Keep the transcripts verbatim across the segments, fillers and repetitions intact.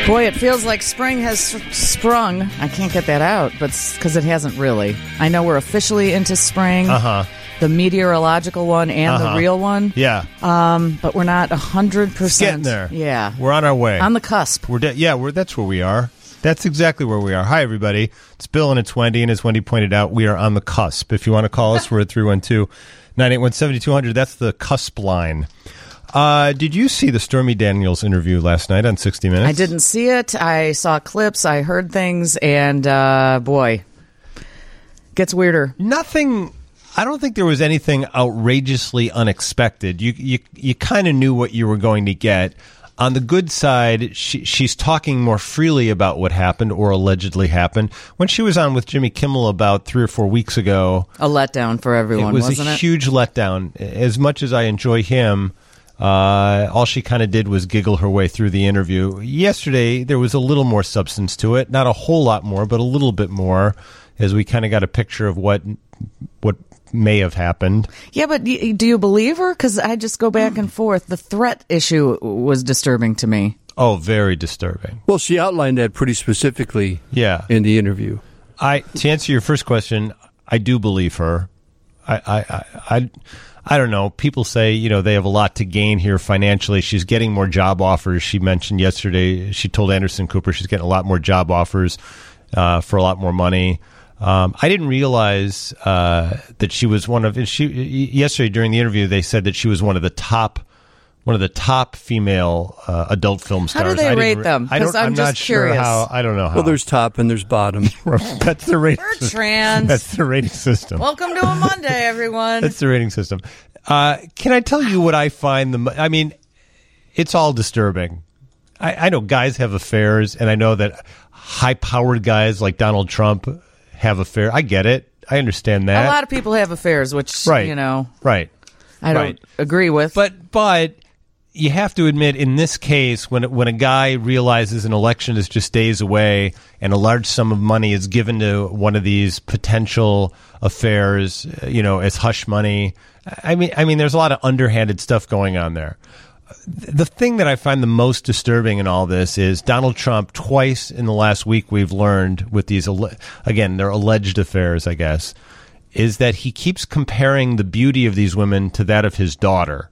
Boy, it feels like spring has sprung. I can't get that out, but because it hasn't really. I know we're officially into spring. Uh-huh. The meteorological one and uh-huh. the real one. Yeah. Um, but we're not one hundred percent. It's getting there. Yeah. We're on our way. On the cusp. We're de- yeah, we're, that's where we are. That's exactly where we are. Hi, everybody. It's Bill and it's Wendy, and as Wendy pointed out, we are on the cusp. If you want to call us, we're at three one two, nine eight one, seven two zero zero. That's the cusp line. Uh, did you see the Stormy Daniels interview last night on sixty minutes? I didn't see it. I saw clips. I heard things, and uh, boy, gets weirder. Nothing. I don't think there was anything outrageously unexpected. You you you kind of knew what you were going to get. On the good side, she, she's talking more freely about what happened or allegedly happened. When she was on with Jimmy Kimmel about three or four weeks ago, a letdown for everyone. It was wasn't a it? huge letdown. As much as I enjoy him. Uh, all she kind of did was giggle her way through the interview. Yesterday, there was a little more substance to it. Not a whole lot more, but a little bit more, as we kind of got a picture of what what may have happened. Yeah, but do you believe her? Because I just go back and forth. The threat issue was disturbing to me. Oh, very disturbing. Well, she outlined that pretty specifically yeah. in the interview. I To answer your first question, I do believe her. I I I... I I don't know. People say, you know, they have a lot to gain here financially. She's getting more job offers. She mentioned yesterday, she told Anderson Cooper she's getting a lot more job offers uh, for a lot more money. Um, I didn't realize uh, that she was one of, she, yesterday during the interview, they said that she was one of the top, one of the top female uh, adult film stars. How do they I rate re- them? I don't, I'm, I'm just not curious. sure how, I don't know how. Well, there's top and there's bottom. That's the rating. We're trans. That's the rating system. Welcome to a Monday, everyone. That's the rating system. Uh, can I tell you what I find the? I mean, it's all disturbing. I, I know guys have affairs, and I know that high-powered guys like Donald Trump have affairs. I get it. I understand that. A lot of people have affairs, which right. you know, right? I don't right. agree with. But but. You have to admit, in this case, when when a guy realizes an election is just days away and a large sum of money is given to one of these potential affairs, you know, as hush money, I mean, I mean, there's a lot of underhanded stuff going on there. The thing that I find the most disturbing in all this is Donald Trump, twice in the last week we've learned with these, again, they're alleged affairs, I guess, is that he keeps comparing the beauty of these women to that of his daughter.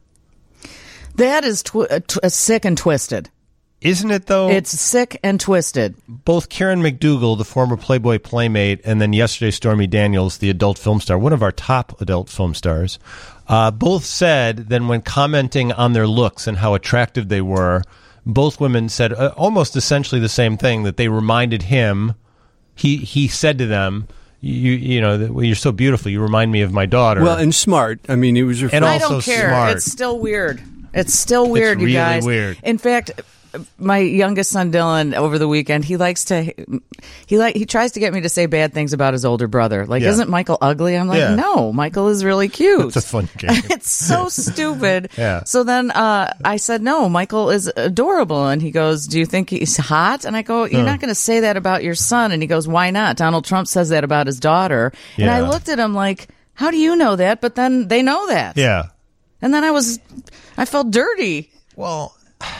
That is tw- uh, tw- uh, sick and twisted. Isn't it, though? It's sick and twisted. Both Karen McDougal, the former Playboy Playmate, and then yesterday Stormy Daniels, the adult film star, one of our top adult film stars, uh, both said that when commenting on their looks and how attractive they were, both women said uh, almost essentially the same thing, that they reminded him, he he said to them, You you know, well, you're so beautiful, you remind me of my daughter. Well, and smart. I mean, it was referring- and I also don't care. smart. It's still weird. It's still weird, It's you really guys. weird. In fact, my youngest son Dylan over the weekend, he likes to he like he tries to get me to say bad things about his older brother. Like, Yeah. isn't Michael ugly? I'm like, Yeah. no, Michael is really cute. It's a fun game. It's so stupid. Yeah. So then uh, I said, no, Michael is adorable. And he goes, do you think he's hot? And I go, you're Huh. not going to say that about your son. And he goes, why not? Donald Trump says that about his daughter. And I Yeah. looked at him like, how do you know that? But then they know that. Yeah. And then I was, I felt dirty. Well,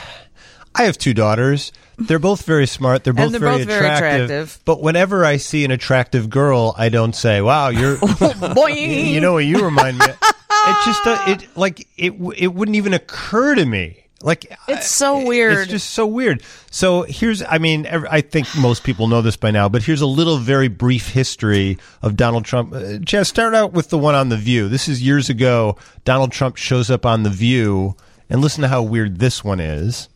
I have two daughters. They're both very smart. They're both, And they're very, both very attractive. attractive. But whenever I see an attractive girl, I don't say, "Wow, you're." Boing. You know what you remind me of? It just uh, it like it it wouldn't even occur to me. Like, It's so I- weird. It's just so weird. So here's, I mean, ev- I think most people know this by now, but here's a little very brief history of Donald Trump. Uh, Jess, start out with the one on The View. This is years ago. Donald Trump shows up on The View, and listen to how weird this one is.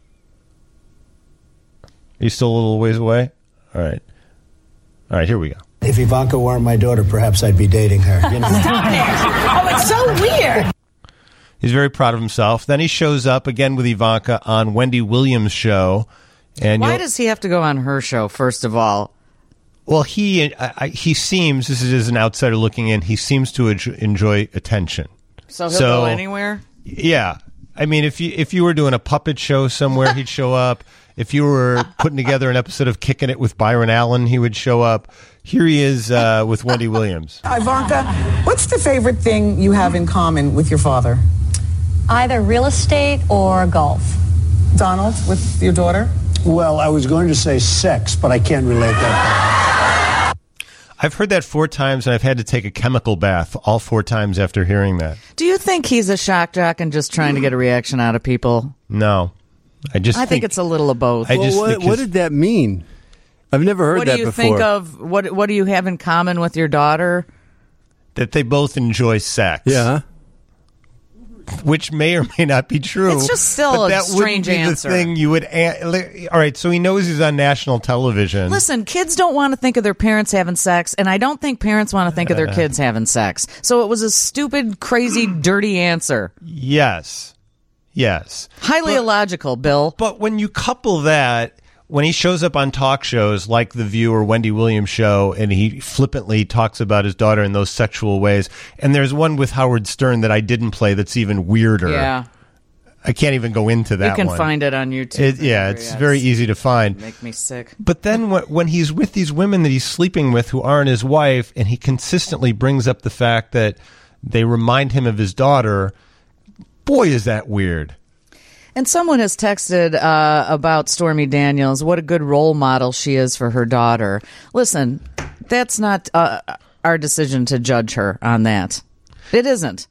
Are you still a little ways away? All right. All right, here we go. If Ivanka weren't my daughter, perhaps I'd be dating her. You know? Oh, it's so weird. He's very proud of himself. Then he shows up again with Ivanka on Wendy Williams' show. And Why you'll- does he have to go on her show, first of all? Well, he I, I- he seems, this is as an outsider looking in, he seems to enjoy, enjoy attention. So he'll So- go anywhere? Yeah. I mean, if you if you were doing a puppet show somewhere, he'd show up. If you were putting together an episode of Kicking It with Byron Allen, he would show up. Here he is uh, with Wendy Williams. Ivanka, what's the favorite thing you have in common with your father? Either real estate or golf. Donald, with your daughter? Well, I was going to say sex, but I can't relate that. I've heard that four times, and I've had to take a chemical bath all four times after hearing that. Do you think he's a shock jock and just trying to get a reaction out of people? No. I just I think, think it's a little of both. I well, just what, think what did that mean? I've never heard what that do you before. think of what what do you have in common with your daughter? that they both enjoy sex. Yeah. Which may or may not be true. It's just still but a that strange wouldn't be answer. The thing you would. A- All right, so he knows he's on national television. Listen, kids don't want to think of their parents having sex, and I don't think parents want to think of their kids having sex. So it was a stupid, crazy, dirty answer. Yes, yes, highly but, illogical, Bill. But when you couple that. When he shows up on talk shows like The View or Wendy Williams' show, and he flippantly talks about his daughter in those sexual ways, and there's one with Howard Stern that I didn't play that's even weirder. Yeah. I can't even go into that You can one. find it on YouTube. It, yeah, it's yes. very easy to find. Make me sick. But then when, when he's with these women that he's sleeping with who aren't his wife, and he consistently brings up the fact that they remind him of his daughter, boy, is that weird. And someone has texted uh, about Stormy Daniels, what a good role model she is for her daughter. Listen, that's not uh, our decision to judge her on that. It isn't.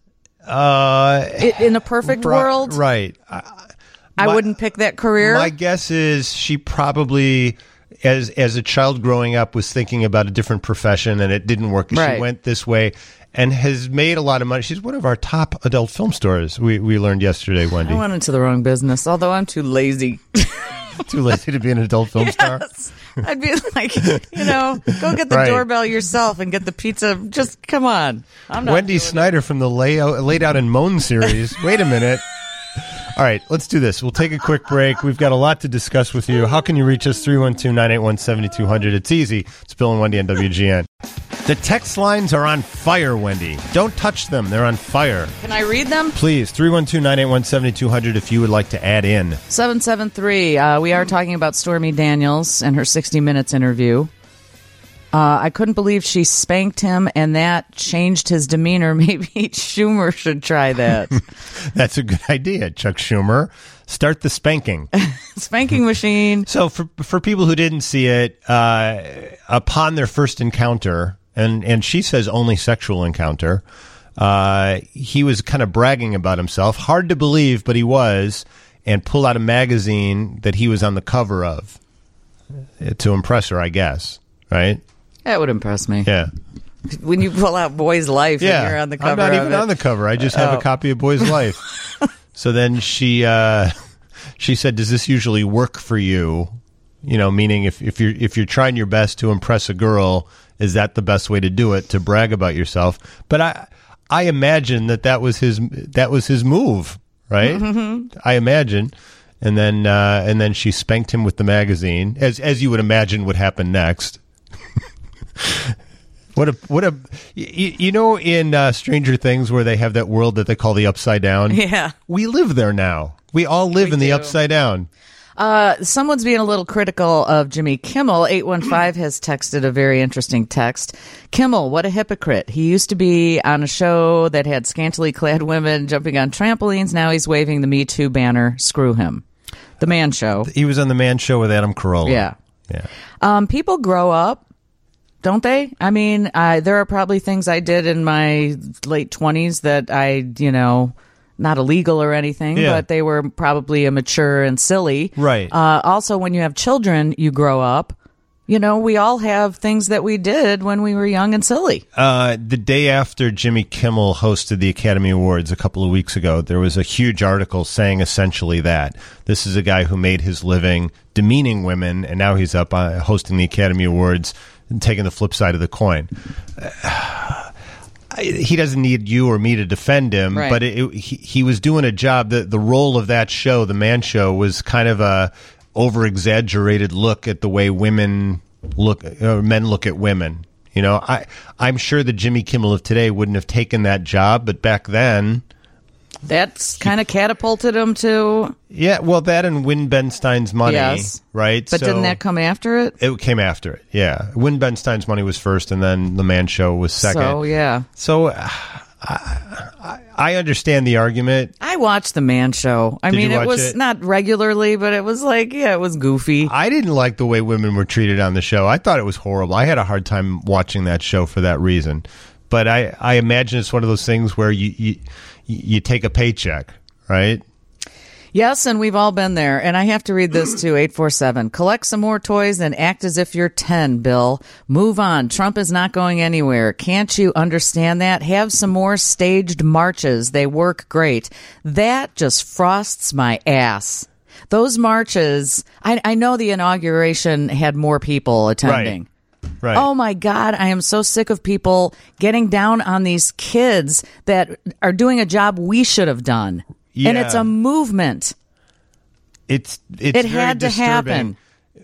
Uh, it, in a perfect right, world, right? I, I my, wouldn't pick that career. My guess is she probably, as as a child growing up, was thinking about a different profession, and it didn't work. Right. She went this way. And has made a lot of money. She's one of our top adult film stars. We we learned yesterday, Wendy. I went into the wrong business, although I'm too lazy. Too lazy to be an adult film yes. star? I'd be like, you know, go get the right. doorbell yourself and get the pizza. Just come on. I'm not Wendy Snyder it. from the layout, Laid Out in Moan series. Wait a minute. All right, let's do this. We'll take a quick break. We've got a lot to discuss with you. How can you reach us? three one two, nine eight one, seven two zero zero. It's easy. It's Bill and Wendy on W G N. The text lines are on fire, Wendy. Don't touch them. They're on fire. Can I read them? Please, three one two, nine eight one, seven two zero zero if you would like to add in. seven seven three. Uh, we are talking about Stormy Daniels and her sixty minutes interview. Uh, I couldn't believe she spanked him, and that changed his demeanor. Maybe Schumer should try that. That's a good idea, Chuck Schumer. Start the spanking. Spanking machine. So for for people who didn't see it, uh, upon their first encounter, and, and she says only sexual encounter, uh, he was kind of bragging about himself. Hard to believe, but he was, and pulled out a magazine that he was on the cover of to impress her, I guess. Right? That would impress me. Yeah. When you pull out Boy's Life yeah. and you're on the cover I'm not of even it. on the cover. I just have oh. a copy of Boy's Life. So then she uh, she said, "Does this usually work for you?" You know, meaning if, if you're if you're trying your best to impress a girl, is that the best way to do it, to brag about yourself? But I I imagine that that was his that was his move, right? Mm-hmm. I imagine. And then uh, and then she spanked him with the magazine, as as you would imagine would happen next. What a what a you, you know in uh, Stranger Things where they have that world that they call the Upside Down. Yeah, we live there now. We all live we in do. the Upside Down. Uh, someone's being a little critical of Jimmy Kimmel. eight one five has texted a very interesting text. Kimmel, what a hypocrite. He used to be on a show that had scantily clad women jumping on trampolines. Now he's waving the Me Too banner. Screw him. The Man Show. He was on the Man Show with Adam Carolla. Yeah. Yeah. Um, people grow up. Don't they? I mean, I, there are probably things I did in my late twenties that I, you know, not illegal or anything, yeah. but they were probably immature and silly. Right. Uh, also, when you have children, you grow up. You know, we all have things that we did when we were young and silly. Uh, the day after Jimmy Kimmel hosted the Academy Awards a couple of weeks ago, there was a huge article saying essentially that. This is a guy who made his living demeaning women, and now he's up uh, hosting the Academy Awards and taking the flip side of the coin. Uh, he doesn't need you or me to defend him, right. but it, it, he, he was doing a job. That the role of that show, the Man Show, was kind of a over-exaggerated look at the way women look, or men look at women. You know, I I'm sure the Jimmy Kimmel of today wouldn't have taken that job, but back then, that's kind of catapulted him to. Yeah, well, that and Win Ben Stein's Money, yes. right? But so didn't that come after it? It came after it. Yeah, Win Ben Stein's Money was first, and then the Man Show was second. So yeah. So uh, I, I understand the argument. I I watched The Man Show. I Did mean, you it watch was it? not regularly, but it was like, yeah, it was goofy. I didn't like the way women were treated on the show. I thought it was horrible. I had a hard time watching that show for that reason. But I, I imagine it's one of those things where you, you you take a paycheck, right? Yes, and we've all been there. And I have to read this too, eight four seven. Collect some more toys and act as if you're ten, Bill. Move on. Trump is not going anywhere. Can't you understand that? Have some more staged marches. They work great. That just frosts my ass. Those marches, I, I know the inauguration had more people attending. Right. Right. Oh my God, I am so sick of people getting down on these kids that are doing a job we should have done. Yeah. And it's a movement. It's it's It very had to disturbing. happen.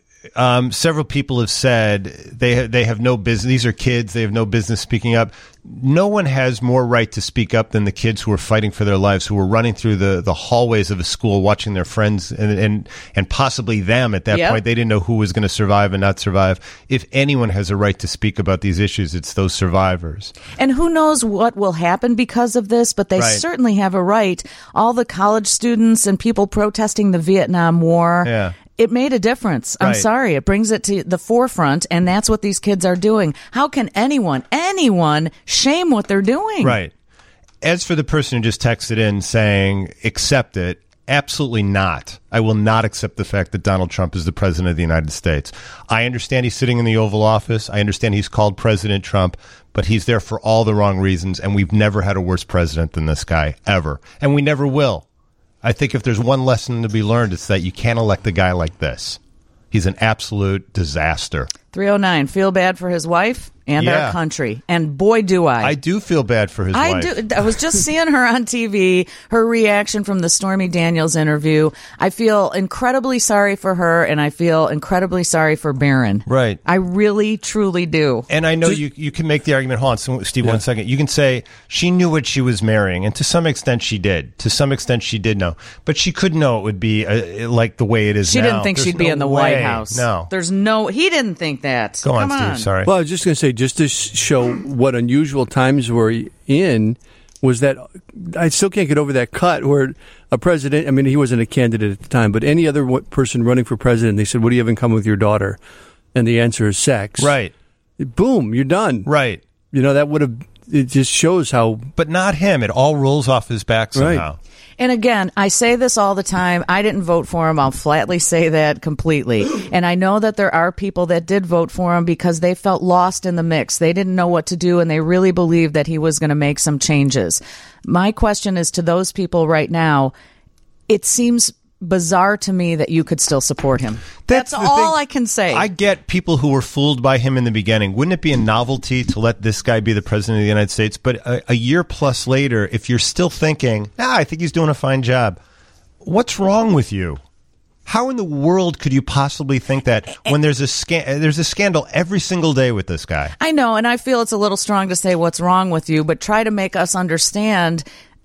Um, several people have said they ha- they have no business. These are kids. They have no business speaking up. No one has more right to speak up than the kids who are fighting for their lives, who are running through the, the hallways of a school, watching their friends and and, and possibly them at that Yep. point. They didn't know who was going to survive and not survive. If anyone has a right to speak about these issues, it's those survivors. And who knows what will happen because of this, but they Right. certainly have a right. All the college students and people protesting the Vietnam War. Yeah. It made a difference. I'm Right. sorry. It brings it to the forefront, and that's what these kids are doing. How can anyone, anyone shame what they're doing? Right. As for the person who just texted in saying, accept it, absolutely not. I will not accept the fact that Donald Trump is the president of the United States. I understand he's sitting in the Oval Office. I understand he's called President Trump, but he's there for all the wrong reasons, and we've never had a worse president than this guy, ever. And we never will. I think if there's one lesson to be learned, it's that you can't elect a guy like this. He's an absolute disaster. three oh nine, feel bad for his wife and Yeah. our country. And boy, do I. I do feel bad for his I wife. do. I was just seeing her on T V, her reaction from the Stormy Daniels interview. I feel incredibly sorry for her, and I feel incredibly sorry for Barron. Right. I really, truly do. And I know you you can make the argument. Hold on, so, Steve, one second. You can say she knew what she was marrying, and to some extent she did. To some extent she did know. But she could know it would be uh, like the way it is She now. didn't think There's she'd be no in the way. White House. No. There's no, he didn't think that. Go on, Come Steve. on. Sorry. Well, I was just going to say, just to sh- show what unusual times we're in, was that I still can't get over that cut where a president, I mean, he wasn't a candidate at the time, but any other w- person running for president, they said, what do you have in common with your daughter? And the answer is sex. Right. Boom, you're done. Right. You know, that would have, it just shows how. But not him. It all rolls off his back somehow. Right. And again, I say this all the time. I didn't vote for him. I'll flatly say that completely. And I know that there are people that did vote for him because they felt lost in the mix. They didn't know what to do, and they really believed that he was going to make some changes. My question is to those people right now, it seems bizarre to me that you could still support him. That's, the all thing. I can say. I get people who were fooled by him in the beginning. Wouldn't it be a novelty to let this guy be the president of the United States? But a, a year plus later, if you're still thinking, ah, I think he's doing a fine job, what's wrong with you? How in the world could you possibly think that when there's a scan- there's a scandal every single day with this guy? I know, and I feel it's a little strong to say what's wrong with you, but try to make us understand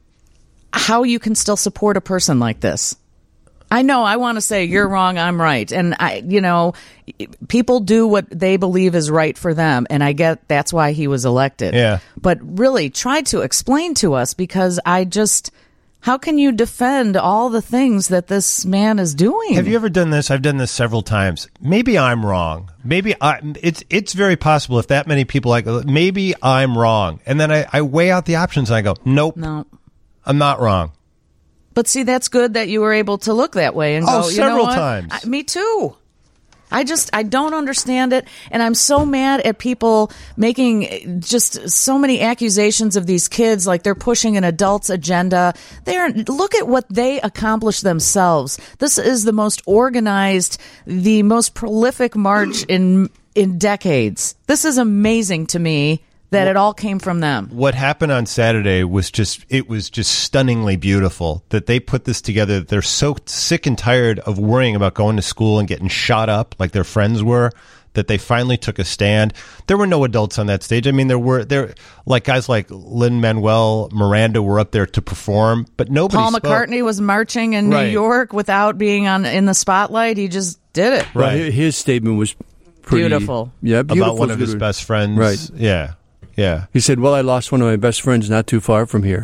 how you can still support a person like this. I know I want to say you're wrong, I'm right. And I, you know, people do what they believe is right for them. And I get that's why he was elected. Yeah. But really try to explain to us, because I just, how can you defend all the things that this man is doing? Have you ever done this? I've done this several times. Maybe I'm wrong. Maybe I, it's it's very possible if that many people like, maybe I'm wrong. And then I, I weigh out the options and I go, nope, No. I'm not wrong. But see, that's good that you were able to look that way and Oh, go, you several know what? times. I, me too. I just, I don't understand it. And I'm so mad at people making just so many accusations of these kids, like they're pushing an adult's agenda. They're, look at what they accomplished themselves. This is the most organized, the most prolific march in, in decades. This is amazing to me that it all came from them. What happened on Saturday was just, it was just stunningly beautiful that they put this together. They're so sick and tired of worrying about going to school and getting shot up like their friends were, that they finally took a stand. There were no adults on that stage. I mean, there were, there like guys like Lin-Manuel Miranda were up there to perform, but nobody Paul spoke. McCartney was marching in New Right. York without being on in the spotlight. He just did it. Right. Well, his statement was pretty. Beautiful. Yeah, beautiful. About one of his best friends. Right. Yeah. Yeah. He said, well, I lost one of my best friends not too far from here.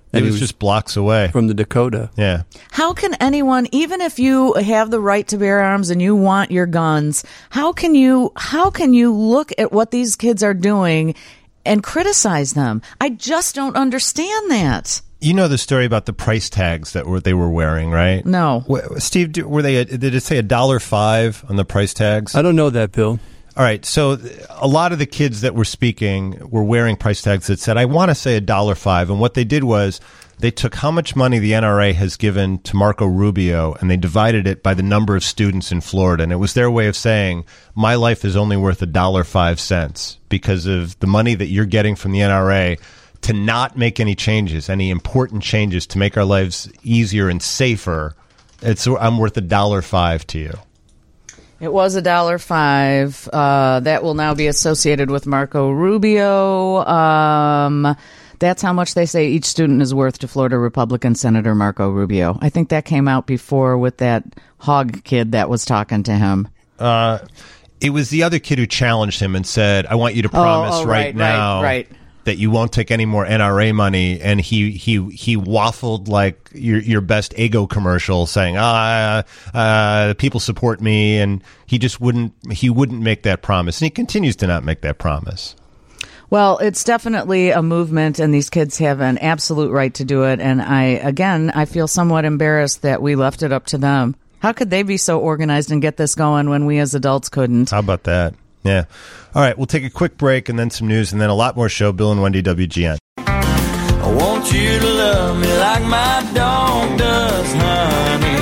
It was, was just blocks away from the Dakota. Yeah. How can anyone, even if you have the right to bear arms and you want your guns, how can you how can you look at what these kids are doing and criticize them? I just don't understand that. You know the story about the price tags that were they were wearing, right? No. Steve, were they? Did it say a dollar five on the price tags? I don't know that, Bill. All right, so a lot of the kids that were speaking were wearing price tags that said, I want to say a dollar five. And what they did was they took how much money the N R A has given to Marco Rubio and they divided it by the number of students in Florida. And it was their way of saying, my life is only worth a dollar five cents because of the money that you're getting from the N R A to not make any changes, any important changes to make our lives easier and safer. It's I'm worth a dollar five to you. It was a dollar five. Uh, that will now be associated with Marco Rubio. Um, that's how much they say each student is worth to Florida Republican Senator Marco Rubio. I think that came out before with that hog kid that was talking to him. Uh, it was the other kid who challenged him and said, I want you to promise oh, oh, right, right now right, right. that you won't take any more N R A money. And he he he waffled like your your best Eggo commercial saying, ah, uh, people support me. And he just wouldn't he wouldn't make that promise. And he continues to not make that promise. Well, it's definitely a movement, and these kids have an absolute right to do it. And I, again, I feel somewhat embarrassed that we left it up to them. How could they be so organized and get this going when we as adults couldn't? How about that? Yeah. All right, we'll take a quick break and then some news and then a lot more show. Bill and Wendy, W G N. I want you to love me like my dog does, honey.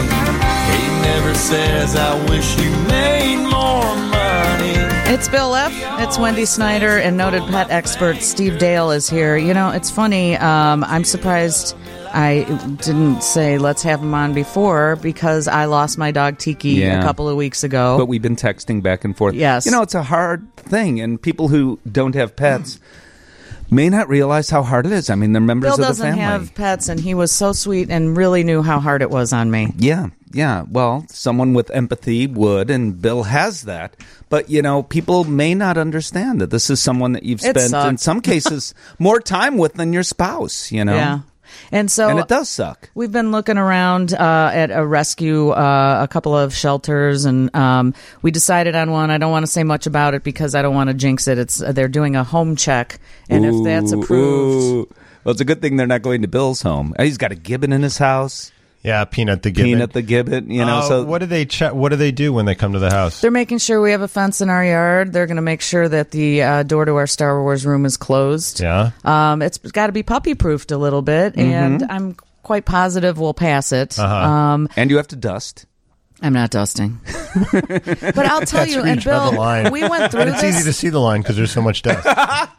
He never says I wish you made more money. It's Bill F. It's Wendy Snyder, and noted pet expert Steve Dale is here. You know, it's funny. Um, I'm surprised I didn't say let's have him on before because I lost my dog Tiki yeah. a couple of weeks ago. But we've been texting back and forth. Yes. You know, it's a hard thing, and people who don't have pets may not realize how hard it is. I mean, they're members Bill of the family. doesn't have pets, and he was so sweet and really knew how hard it was on me. Yeah, yeah. Well, someone with empathy would, and Bill has that. But, you know, people may not understand that this is someone that you've It spent, sucked. in some cases, more time with than your spouse, you know? Yeah. And so And it does suck. We've been looking around uh, at a rescue, uh, a couple of shelters, and um, we decided on one. I don't want to say much about it because I don't want to jinx it. It's uh, they're doing a home check, and Ooh, if that's approved, ooh. Well, it's a good thing they're not going to Bill's home. He's got a gibbon in his house. Yeah, Peanut the Gibbon. Peanut the gibbon, you know. Uh, so what do they check? What do they do when they come to the house? they're making sure we have a fence in our yard. They're going to make sure that the uh, door to our Star Wars room is closed. Yeah. Um, it's got to be puppy proofed a little bit, Mm-hmm. and I'm quite positive we'll pass it. Uh-huh. Um, and you have to dust. I'm not dusting. But I'll tell That's you, where you and draw Bill, the line. we went through But it's this. easy to see the line because there's so much dust.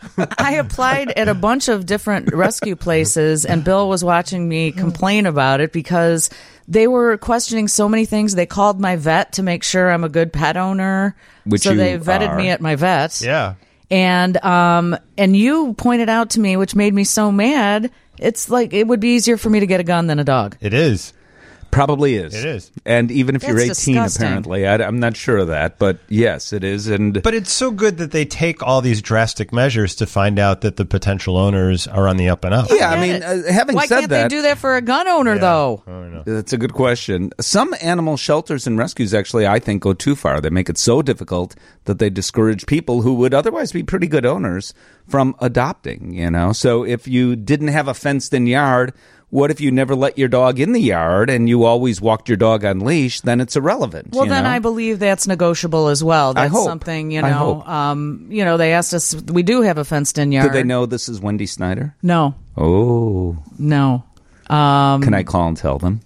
I applied at a bunch of different rescue places, and Bill was watching me complain about it because they were questioning so many things. They called my vet to make sure I'm a good pet owner. Which so you they vetted are. me at my vet. Yeah. And um and you pointed out to me, which made me so mad, it's like it would be easier for me to get a gun than a dog. It is. Probably is. It is. And even if you're That's eighteen, disgusting. apparently. I, I'm not sure of that, but yes, it is. And But it's so good that they take all these drastic measures to find out that the potential owners are on the up and up. yeah, I Get mean, it. uh, having Why said can't that, they do that for a gun owner, though? that's a good question. Some animal shelters and rescues actually, I think, go too far. They make it so difficult that they discourage people who would otherwise be pretty good owners from adopting, you know? So if you didn't have a fenced-in yard, what if you never let your dog in the yard and you always walked your dog on leash? Then it's irrelevant. Well, you then know? I believe that's negotiable as well. I That's hope. something, you I know. hope. Um, you know, they asked us. We do have a fenced-in yard. Did they know this is Wendy Snyder? No, Oh. no. Um, Can I call and tell them?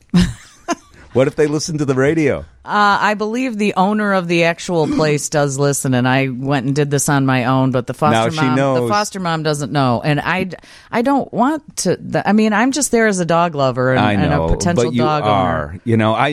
What if they listen to the radio? Uh, I believe the owner of the actual place does listen, and I went and did this on my own. But the foster Now she mom, knows. the foster mom doesn't know, and I, I don't want to. I mean, I'm just there as a dog lover and, I know, and a potential but you dog are. owner. You know, I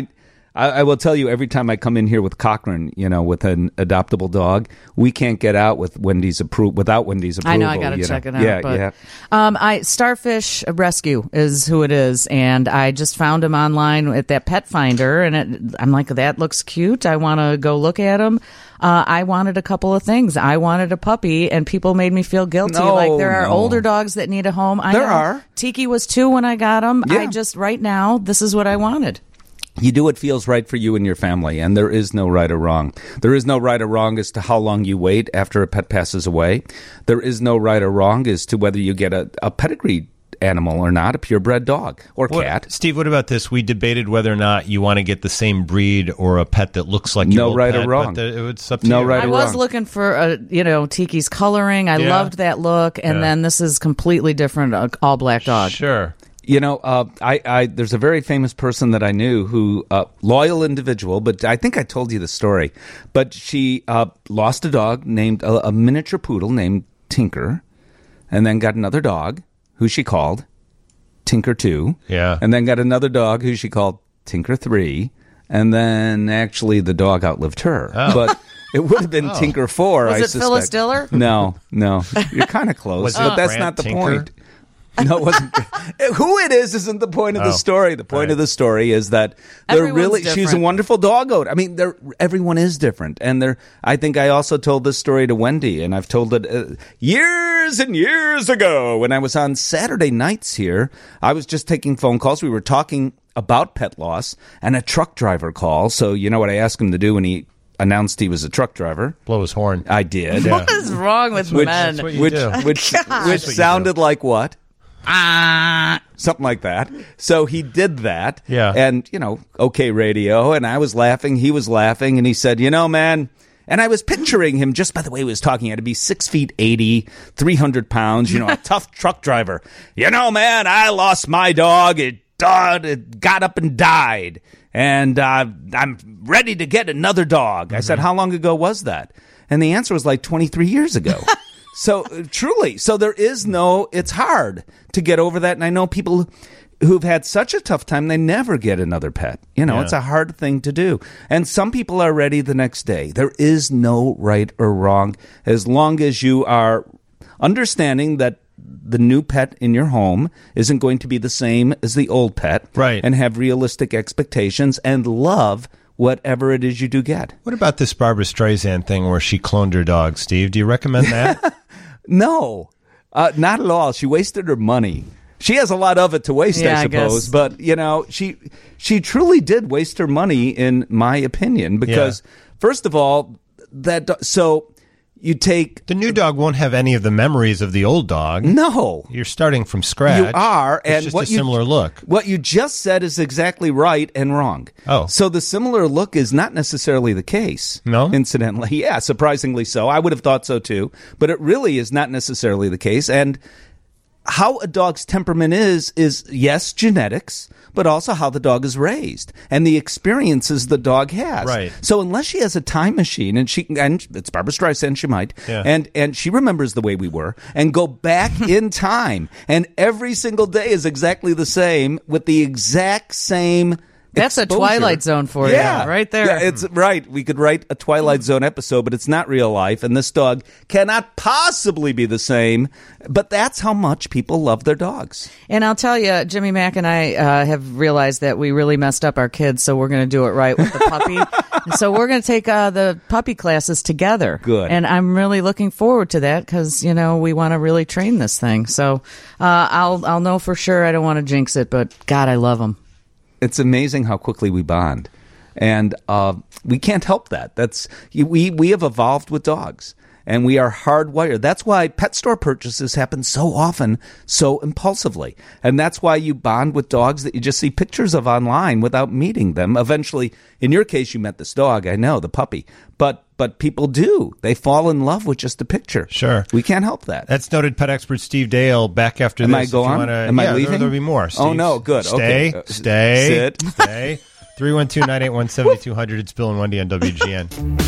I, I will tell you, every time I come in here with Cochrane, you know, with an adoptable dog, we can't get out with Wendy's appro- without Wendy's approval. I know, I got to you check know. it out. Yeah, but, yeah. Um, I Starfish Rescue is who it is, and I just found him online at that Pet Finder, and it, I'm like, that looks cute. I want to go look at him. Uh, I wanted a couple of things. I wanted a puppy, and people made me feel guilty. No, like there are no. older dogs that need a home. I There know. are. Tiki was two when I got him. Yeah. I just right now, this is what I wanted. You do what feels right for you and your family, and there is no right or wrong. There is no right or wrong as to how long you wait after a pet passes away. There is no right or wrong as to whether you get a, a pedigree animal or not, a purebred dog or What- cat. Steve, what about this? We debated whether or not you want to get the same breed or a pet that looks like your No old right or pet, wrong. But the, it's up to No you. right I or was wrong. looking for a, you know, Tiki's coloring. I Yeah. loved that look, and Yeah. then this is completely different, uh, all black dog. Sure. You know, uh, I, I there's a very famous person that I knew who, uh, loyal individual, but I think I told you the story. But she uh, lost a dog named, a, a miniature poodle named Tinker, and then got another dog who she called Tinker two. Yeah. And then got another dog who she called Tinker three. And then actually the dog outlived her. Oh. But it would have been Tinker four, Was I it suspect. Phyllis Diller? No, no. You're kind of close, Was it but that's Grant not the Tinker? point. No, it wasn't. Who it is isn't the point of the Oh, story. The point right. of the story is that they're Everyone's really. She's a different. wonderful dog owner. I mean, they're everyone is different, and they're. I think I also told this story to Wendy, and I've told it uh, years and years ago when I was on Saturday nights here. I was just taking phone calls. We were talking about pet loss, and a truck driver called. So you know what I asked him to do when he announced he was a truck driver. Blow his horn. I did. Yeah. What is wrong with Which, men? what you which, do. which, God. which That's what you sounded like what? Ah. Something like that. So he did that. Yeah. And, you know, okay, radio. And I was laughing. He was laughing. And he said, you know, man. And I was picturing him just by the way he was talking. He had to be six feet eighty, three hundred pounds, you know, a tough truck driver. You know, man, I lost my dog. It, died, it got up and died. And uh, I'm ready to get another dog. Mm-hmm. I said, how long ago was that? And the answer was like twenty-three years ago. So uh, truly, so there is no, it's hard to get over that. And I know people who've had such a tough time, they never get another pet. You know, Yeah. it's a hard thing to do. And some people are ready the next day. There is no right or wrong as long as you are understanding that the new pet in your home isn't going to be the same as the old pet. Right. And have realistic expectations and love whatever it is you do get. What about this Barbara Streisand thing where she cloned her dog, Steve? Do you recommend that? No, uh, not at all. She wasted her money. She has a lot of it to waste, Yeah, I I suppose. guess. But, you know, she she truly did waste her money, in my opinion, because, first of all, that do- so you take... The new dog won't have any of the memories of the old dog. No. You're starting from scratch. You are, It's and just what a you, similar look. What you just said is exactly right and wrong. Oh. So the similar look is not necessarily the case. No? Incidentally. Yeah, surprisingly so. I would have thought so too. But it really is not necessarily the case. And how a dog's temperament is, is yes, genetics, but also how the dog is raised and the experiences the dog has. Right. So unless she has a time machine, and she and it's Barbara Streisand, she might, Yeah. and and she remembers the way we were, and go back in time, and every single day is exactly the same with the exact same. That's a exposure. Twilight Zone for you, Yeah, right there. Yeah, it's right. We could write a Twilight Zone episode, but it's not real life, and this dog cannot possibly be the same. But that's how much people love their dogs. And I'll tell you, Jimmy Mack and I uh, have realized that we really messed up our kids, so we're going to do it right with the puppy. And so we're going to take uh, the puppy classes together. Good. And I'm really looking forward to that because, you know, we want to really train this thing. So uh, I'll I'll know for sure. I don't want to jinx it, but God, I love them. It's amazing how quickly we bond, and uh, we can't help that. That's we we have evolved with dogs, and we are hardwired. That's why pet store purchases happen so often, so impulsively, and that's why you bond with dogs that you just see pictures of online without meeting them. Eventually, in your case, you met this dog. I know, the puppy, but but people do. They fall in love with just a picture. Sure. We can't help that. That's noted pet expert Steve Dale. Back after Am this. I if go you on? Wanna, Am I yeah, leaving? There, there'll be more. Oh, Steve. no, good. Stay, Okay. Uh, stay, sit. stay. three one two, nine eight one, seven two zero zero. It's Bill and Wendy on W G N.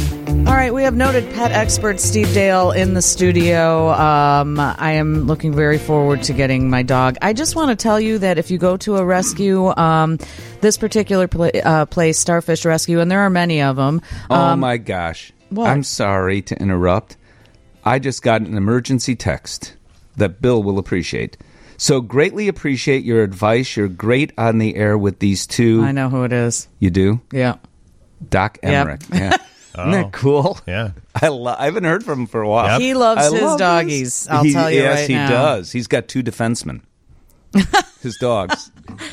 All right, we have noted pet expert Steve Dale in the studio. Um, I am looking very forward to getting my dog. I just want to tell you that if you go to a rescue, um, this particular pla- uh, place, Starfish Rescue, and there are many of them. Oh, um, my gosh. what? I'm sorry to interrupt. I just got an emergency text that Bill will appreciate. So greatly appreciate your advice. You're great on the air with these two. I know who it is. You do? Yeah. Doc Emmerich. Yep. Yeah. Oh. Isn't that cool? Yeah. I, lo- I haven't heard from him for a while. Yep. He loves I his love doggies. this. I'll He- tell you yes, right he now. does. He's got two defensemen. His dogs.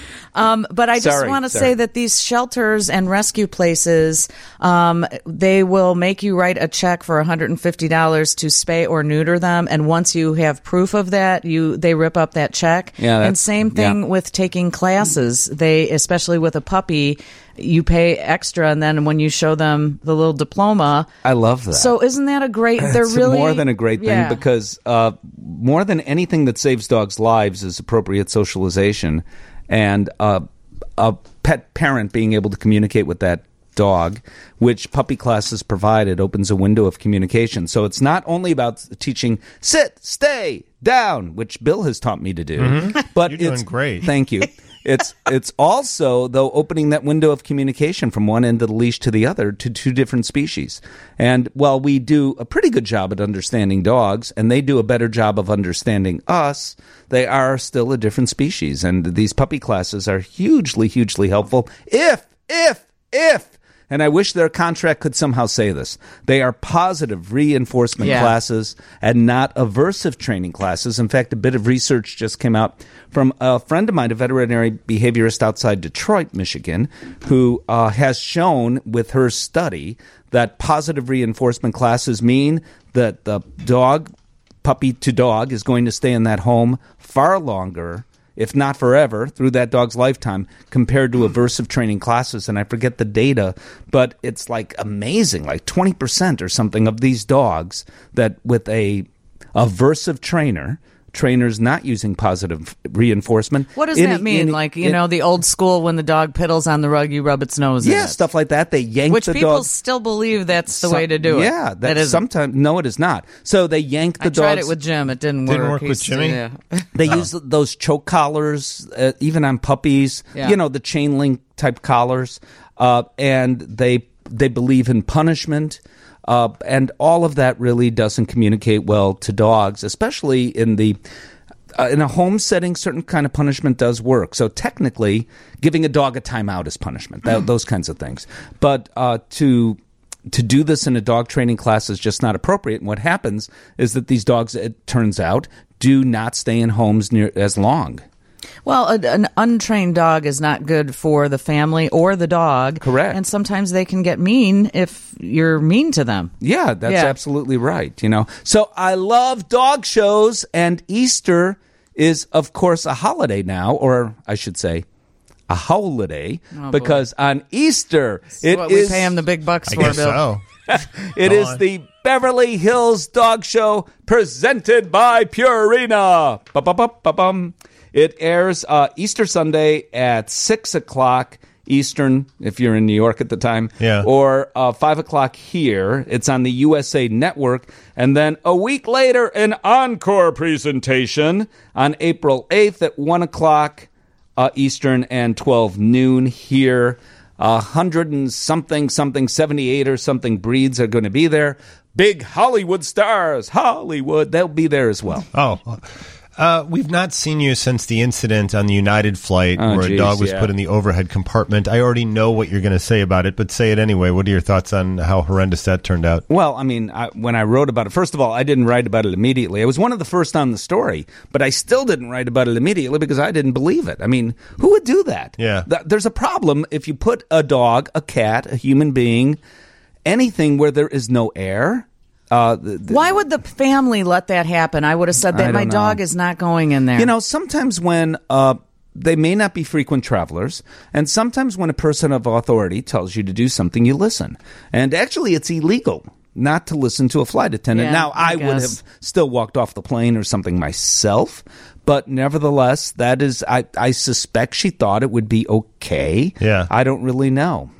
Um, but I just Sorry, want to sorry. say that these shelters and rescue places, um, they will make you write a check for one hundred fifty dollars to spay or neuter them. And once you have proof of that, you they rip up that check. Yeah, and that's- same thing yeah. with taking classes. They, especially with a puppy, you pay extra, and then when you show them the little diploma. I love that. So isn't that a great? They're It's really more than a great thing yeah. because uh, more than anything that saves dogs' lives is appropriate socialization, and uh, a pet parent being able to communicate with that dog, which puppy classes provided, opens a window of communication. So it's not only about teaching sit, stay, down, which Bill has taught me to do, Mm-hmm. but You're doing it's great. Thank you. It's it's also, though, opening that window of communication from one end of the leash to the other to two different species. And while we do a pretty good job at understanding dogs, and they do a better job of understanding us, they are still a different species. And these puppy classes are hugely, hugely helpful if, if, if, and I wish their contract could somehow say this, they are positive reinforcement Yeah. classes and not aversive training classes. In fact, a bit of research just came out from a friend of mine, a veterinary behaviorist outside Detroit, Michigan, who uh, has shown with her study that positive reinforcement classes mean that the dog, puppy to dog, is going to stay in that home far longer, if not forever, through that dog's lifetime, compared to aversive training classes. And I forget the data, but it's like amazing, like twenty percent or something of these dogs that with a aversive trainer, trainers not using positive reinforcement. What does any- that mean? any- like, you it- know, the old school when the dog piddles on the rug, you rub its nose in yeah, it. stuff like that. They yank Which the people dog. still believe that's the Some- way to do it. Yeah, that, that is. sometimes no, it is not. So they yank the I tried dogs. it with Jim. It didn't work. Didn't work with He's- Jimmy? Yeah. They use those choke collars, uh, even on puppies. Yeah. You know, the chain link type collars, uh, and they they believe in punishment, uh, and all of that really doesn't communicate well to dogs, especially in the. Uh, in a home setting, certain kind of punishment does work. So technically, giving a dog a timeout is punishment. That, those kinds of things. But uh, to to do this in a dog training class is just not appropriate. And what happens is that these dogs, it turns out, do not stay in homes near as long. Well, a, an untrained dog is not good for the family or the dog. Correct. And sometimes they can get mean if you're mean to them. Yeah, that's Yeah. absolutely right. You know, so I love dog shows, and Easter is, of course, a holiday now, or I should say, a holiday, Oh, because on Easter it what is we pay him the big bucks I for, guess Bill. so. it Go is on. the Beverly Hills Dog Show presented by Purina. Ba-ba-ba-ba-bum. It airs uh, Easter Sunday at six o'clock Eastern, if you're in New York at the time, Yeah. or uh, five o'clock here. It's on the U S A Network. And then a week later, an encore presentation on April eighth at one o'clock uh, Eastern and twelve noon here. A hundred and something, something, seventy-eight or something breeds are going to be there. Big Hollywood stars, Hollywood, they'll be there as well. Oh, uh, we've not seen you since the incident on the United flight Oh, where geez, a dog was yeah. put in the overhead compartment. I already know what you're going to say about it, but say it anyway. What are your thoughts on how horrendous that turned out? Well, I mean, I, when I wrote about it, first of all, I didn't write about it immediately. I was one of the first on the story, but I still didn't write about it immediately because I didn't believe it. I mean, who would do that? Yeah. Th- There's a problem if you put a dog, a cat, a human being, anything where there is no air. Uh, the, the- Why would the family let that happen? I would have said I that my don't know. dog is not going in there. You know, sometimes when uh, they may not be frequent travelers, and sometimes when a person of authority tells you to do something, you listen. And actually, it's illegal not to listen to a flight attendant. Yeah, now, I, I would guess. have still walked off the plane or something myself, but nevertheless, that is, I, I suspect she thought it would be okay. Yeah. I don't really know.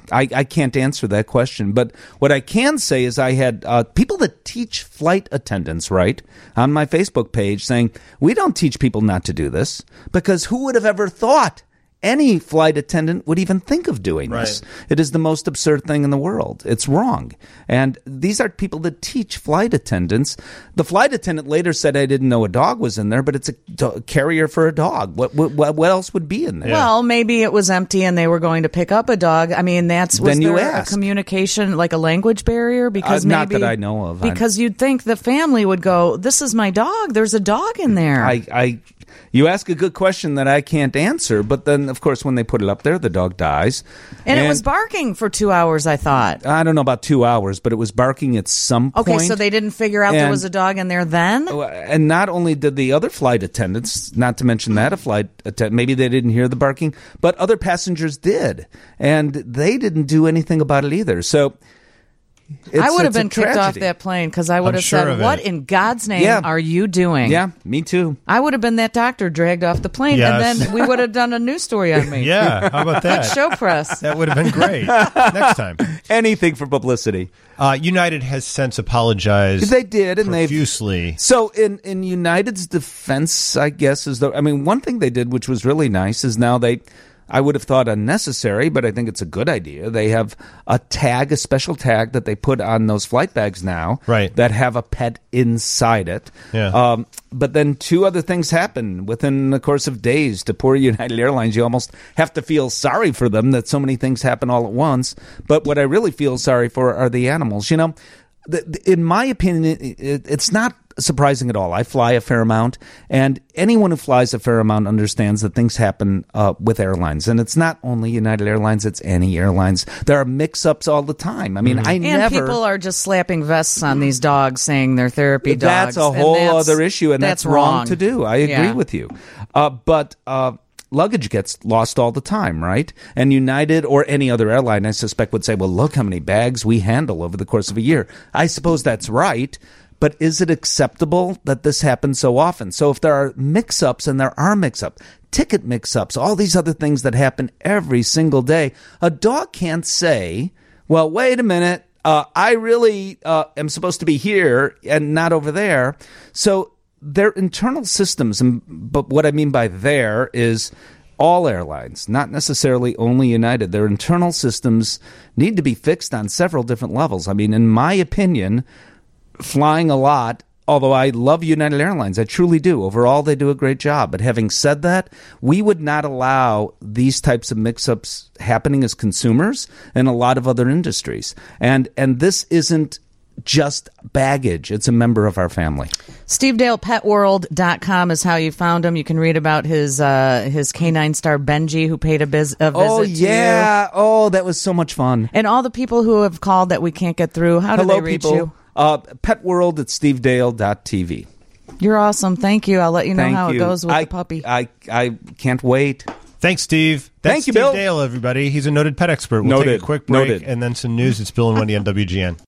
I, I can't answer that question. But what I can say is I had uh, people that teach flight attendants, right, on my Facebook page saying, we don't teach people not to do this because who would have ever thought any flight attendant would even think of doing this? Right. It is the most absurd thing in the world. It's wrong. And these are people that teach flight attendants. The flight attendant later said, I didn't know a dog was in there, but it's a do- carrier for a dog. What, what what else would be in there? Well, maybe it was empty and they were going to pick up a dog. I mean, that's was Then you there a ask. communication, like a language barrier? Because Uh, not maybe, that I know of. I- Because you'd think the family would go, this is my dog. There's a dog in there. I, I, you ask a good question that I can't answer, but then, of course, when they put it up there, the dog dies. and, it was barking for two hours, I thought. I don't know about two hours, but it was barking at some Okay, point. so they didn't figure out there And- was a dog in there then? And not only did the other flight attendants, not to mention that a flight attendant, maybe they didn't hear the barking, but other passengers did. And they didn't do anything about it either. So it's, I would have it's a been kicked off tragedy. that plane because I would I'm have sure said, of what it. in God's name Yeah. are you doing? Yeah, me too. I would have been that doctor dragged off the plane, Yes. and then we would have done a news story on me. Yeah, how about that? Show press. That would have been great. Next time. Anything for publicity. Uh, United has since apologized. They did, and they've profusely. So in, in United's defense, I guess, is though I mean, one thing they did, which was really nice, is now they, I would have thought unnecessary, but I think it's a good idea. They have a tag, a special tag that they put on those flight bags now, Right. that have a pet inside it. Yeah. Um, but then two other things happen within the course of days to poor United Airlines. You almost have to feel sorry for them that so many things happen all at once. But what I really feel sorry for are the animals. You know, th- th- in my opinion, it, it, it's not surprising at all. I fly a fair amount, and anyone who flies a fair amount understands that things happen uh, with airlines. And it's not only United Airlines, it's any airlines. There are mix-ups all the time. I mean, I And never... people are just slapping vests on these dogs, saying they're therapy dogs. That's a and whole that's- other issue, and that's, that's wrong to do. I agree Yeah. with you. Uh, but... Uh, Luggage gets lost all the time, right? And United or any other airline, I suspect, would say, well, look how many bags we handle over the course of a year. I suppose that's right, but is it acceptable that this happens so often? So if there are mix-ups, and there are mix-ups, ticket mix-ups, all these other things that happen every single day, a dog can't say, well, wait a minute, uh, I really uh, am supposed to be here and not over there. So their internal systems, and but what I mean by there is all airlines, not necessarily only United. Their internal systems need to be fixed on several different levels. I mean, in my opinion, flying a lot, although I love United Airlines, I truly do. Overall, they do a great job. But having said that, we would not allow these types of mix-ups happening as consumers in a lot of other industries. And and this isn't just baggage. It's a member of our family. Steve Dale Pet World dot com is how you found him. You can read about his uh, his canine star Benji, who paid a, biz- a visit Oh, to yeah. you. Oh, that was so much fun. And all the people who have called that we can't get through, how do Hello, they reach people. you? Uh, Pet World at steve dale dot t v. You're awesome. Thank you. I'll let you know Thank how you. it goes with I, the puppy. I, I can't wait. Thanks, Steve. That's Thank you, Steve Bill. Dale, everybody. He's a noted pet expert. We'll Noted. take a quick break Noted. and then some news. It's Bill and Wendy on W G N.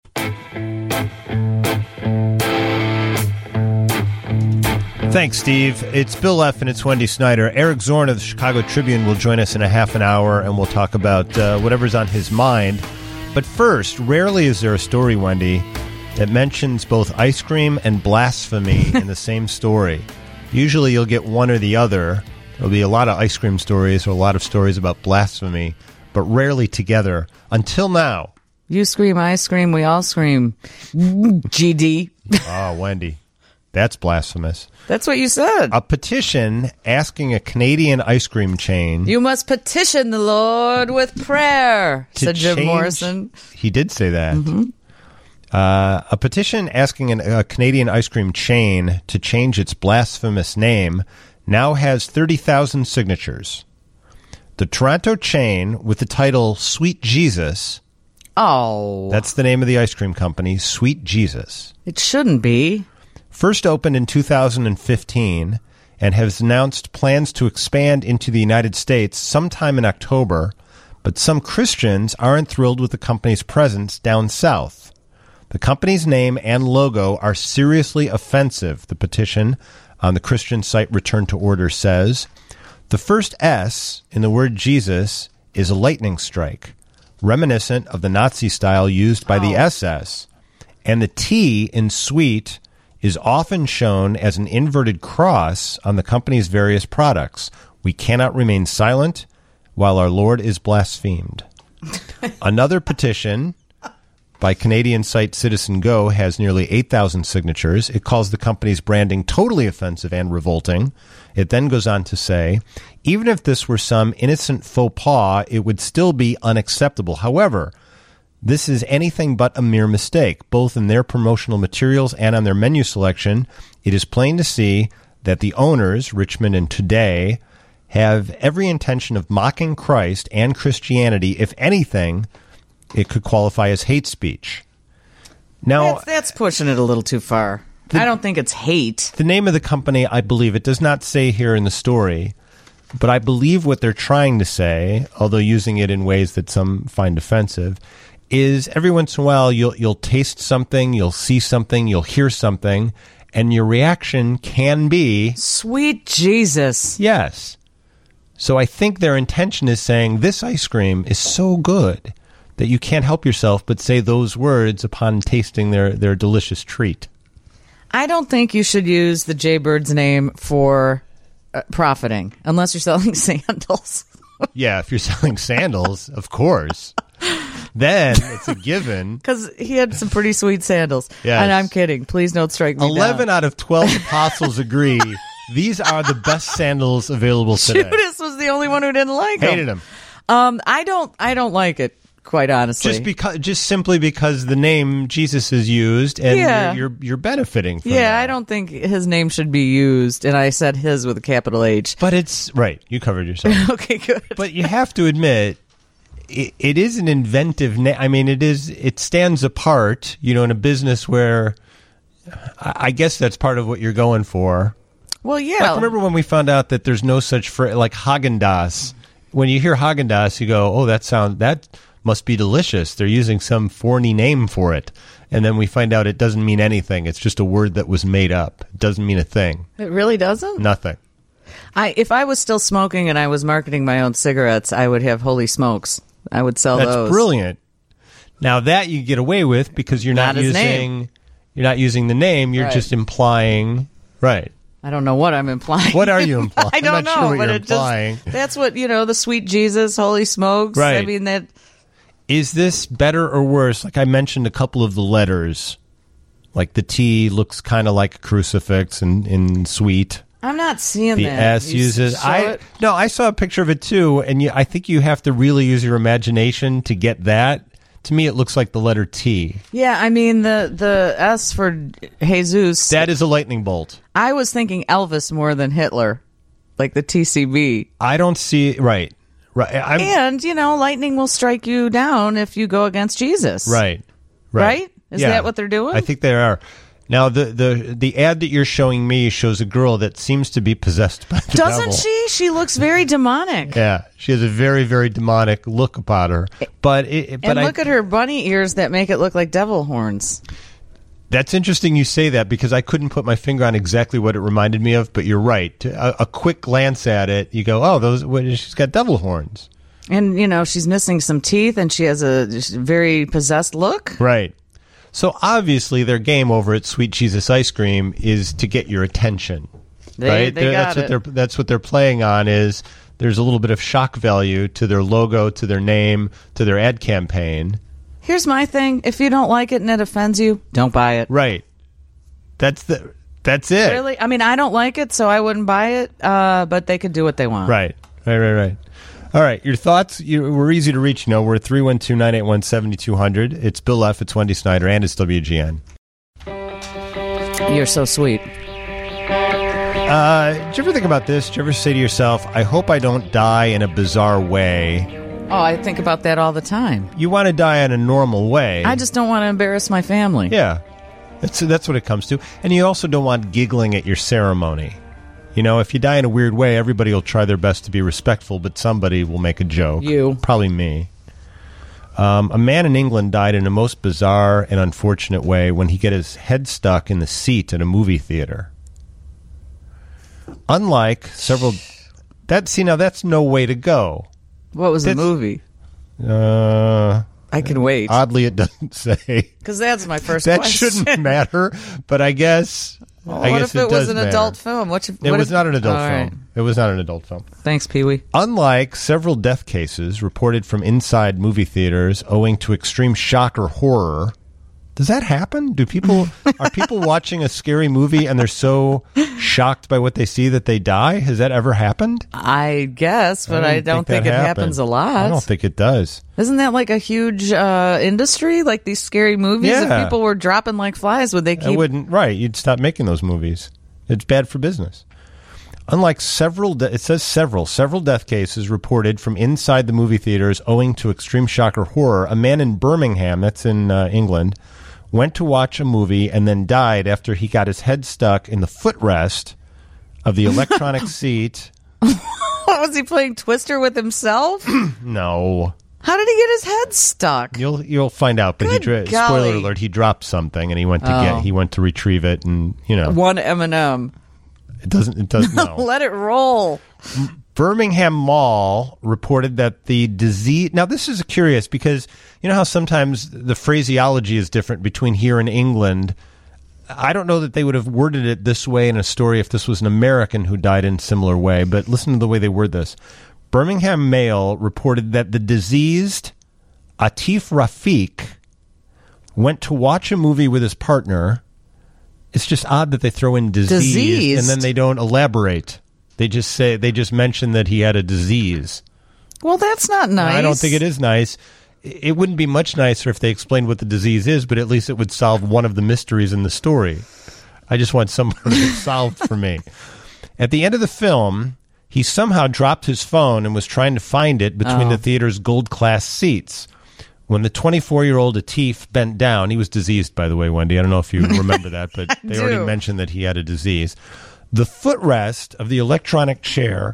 Thanks, Steve. It's Bill F. and it's Wendy Snyder. Eric Zorn of the Chicago Tribune will join us in a half an hour, and we'll talk about uh, whatever's on his mind. But first, rarely is there a story, Wendy, that mentions both ice cream and blasphemy in the same story. Usually you'll get one or the other. There'll be a lot of ice cream stories or a lot of stories about blasphemy, but rarely together. Until now. You scream, I scream, we all scream. G D. Oh, Wendy. That's blasphemous. That's what you said. A petition asking a Canadian ice cream chain... You must petition the Lord with prayer, to said Jim change- Morrison. He did say that. Mm-hmm. Uh, a petition asking an, a Canadian ice cream chain to change its blasphemous name now has thirty thousand signatures. The Toronto chain, with the title Sweet Jesus... Oh. That's the name of the ice cream company, Sweet Jesus. It shouldn't be. First opened in two thousand fifteen and has announced plans to expand into the United States sometime in October, but some Christians aren't thrilled with the company's presence down south. The company's name and logo are seriously offensive, the petition on the Christian site Return to Order says. The first S in the word Jesus is a lightning strike. reminiscent of the Nazi style used by the Oh. S S. And the T in sweet is often shown as an inverted cross on the company's various products. We cannot remain silent while our Lord is blasphemed. Another petition by Canadian site Citizen Go has nearly eight thousand signatures. It calls the company's branding totally offensive and revolting. It then goes on to say, even if this were some innocent faux pas, it would still be unacceptable. However, this is anything but a mere mistake, both in their promotional materials and on their menu selection. It is plain to see that the owners, Richmond and Today, have every intention of mocking Christ and Christianity. If anything, it could qualify as hate speech. Now, That's, that's pushing it a little too far. I don't think it's hate. the name of the company, I believe, it does not say here in the story, but I believe what they're trying to say, although using it in ways that some find offensive, is every once in a while you'll you'll taste something, you'll see something, you'll hear something, and your reaction can be, Sweet Jesus. yes. So I think their intention is saying this ice cream is so good that you can't help yourself but say those words upon tasting their, their delicious treat. I don't think you should use the Jaybird's name for uh, profiting, unless you're selling sandals. Yeah, if you're selling sandals, of course. Then it's a given. Because he had some pretty sweet sandals. Yes. And I'm kidding. Please don't strike me Eleven down. out of twelve apostles agree these are the best sandals available today. Judas was the only one who didn't like them. Hated them. Um, I don't. I don't like it. Quite honestly, Just because, just simply because the name Jesus is used, and Yeah. you're, you're you're benefiting from yeah, that. I don't think his name should be used. And I said his with a capital H. But it's right. You covered yourself. Okay, good. But you have to admit, it, it is an inventive name. I mean, it is. It stands apart. You know, in a business where, I, I guess that's part of what you're going for. Well, yeah. Like, remember when we found out that there's no such for like Haagen-Dazs? When you hear Haagen-Dazs, you go, "Oh, that sound that must be delicious." They're using some phony name for it, and then we find out it doesn't mean anything. It's just a word that was made up. It doesn't mean a thing. It really doesn't. Nothing. I if I was still smoking and I was marketing my own cigarettes, I would have Holy Smokes. I would sell That's those. brilliant. Now that you get away with because you're not, Not his using name. you're not using the name. You're Right. just implying right. I don't know what I'm implying. What are you implying? I don't I'm not know, sure what but you're it implying. just that's what you know. The sweet Jesus, Holy Smokes. I Right. mean that. Is this better or worse? Like I mentioned, a couple of the letters, like the T looks kind of like a crucifix in, in sweet. I'm not seeing The that. S You uses. show I it? no, I saw a picture of it too, and you, I think you have to really use your imagination to get that. To me, it looks like the letter T. Yeah, I mean the the S for Jesus. That is a lightning bolt. I was thinking Elvis more than Hitler, like the T C B. I don't see right, right. I'm, And you know, lightning will strike you down if you go against Jesus. Right. Right. Right? Is that what they're doing? I think they are. Now, the, the, the ad that you're showing me shows a girl that seems to be possessed by the Doesn't devil. she? She looks very demonic. Yeah, she has a very, very demonic look about her. But it, but And I, look at her bunny ears that make it look like devil horns. That's interesting you say that because I couldn't put my finger on exactly what it reminded me of. But you're right. A, a quick glance at it, you go, "Oh, those. What, she's got devil horns." And, you know, she's missing some teeth and she has a very possessed look. Right. So obviously their game over at Sweet Jesus Ice Cream is to get your attention. They, right? they They're- got that's it. what they're that's what they're playing on is there's a little bit of shock value to their logo, to their name, to their ad campaign. Here's my thing. If you don't like it and it offends you, don't buy it. Right. That's the that's it. Really? I mean, I don't like it, so I wouldn't buy it, uh, but they could do what they want. Right. Right, right, right. All right, your thoughts, you, we're easy to reach. You know, we're three one two, nine eight one, seven two zero zero. It's Bill F. It's Wendy Snyder, and it's W G N. You're so sweet. Uh, did you ever think about this? Did you ever say to yourself, I hope I don't die in a bizarre way? Oh, I think about that all the time. You want to die in a normal way. I just don't want to embarrass my family. Yeah, that's, that's what it comes to. And you also don't want giggling at your ceremony. You know, if you die in a weird way, everybody will try their best to be respectful, but somebody will make a joke. You. Probably me. Um, a man in England died in a most bizarre and unfortunate way when he got his head stuck in the seat at a movie theater. Unlike several... That, see, now that's no way to go. What was the That's- movie? Uh, I can wait. Oddly, it doesn't say. Because that's my first that question. shouldn't matter, but I guess. Well, I what guess if it, it was does an matter. adult film? What if, It what was if, not an adult all film. right. It was not an adult film. Thanks, Pee-wee. Unlike several death cases reported from inside movie theaters owing to extreme shock or horror, does that happen? Do people are people watching a scary movie and they're so shocked by what they see that they die? Has that ever happened? I guess, but I don't, think, that it happened. happens a lot. I don't think it does. Isn't that like a huge uh, industry? Like these scary movies? Yeah. If people were dropping like flies, would they keep... I wouldn't. Right, you'd stop making those movies. It's bad for business. Unlike several, de- it says several, several death cases reported from inside the movie theaters owing to extreme shock or horror, a man in Birmingham, that's in uh, England, went to watch a movie and then died after he got his head stuck in the footrest of the electronic seat. What, was he playing Twister with himself? No. How did he get his head stuck? You'll you'll find out, but Good he dra- golly. spoiler alert, he dropped something and he went to Oh. get he went to retrieve it, and you know. One M and M. It doesn't it doesn't no. Let it roll. Birmingham Mall reported that the disease... Now, this is curious because you know how sometimes the phraseology is different between here and England. I don't know that they would have worded it this way in a story if this was an American who died in a similar way, but listen to the way they word this. Birmingham Mail reported that the diseased Atif Rafiq went to watch a movie with his partner. It's just odd that they throw in disease Diseased? and then they don't elaborate. They just say they just mention that he had a disease. Well, that's not nice. I don't think it is nice. It wouldn't be much nicer if they explained what the disease is, but at least it would solve one of the mysteries in the story. I just want some part of it solved for me. At the end of the film, he somehow dropped his phone and was trying to find it between Oh. the theater's gold class seats. When the twenty-four-year-old Atif bent down, he was diseased, by the way, Wendy. I don't know if you remember that, but they do. already mentioned that he had a disease. The footrest of the electronic chair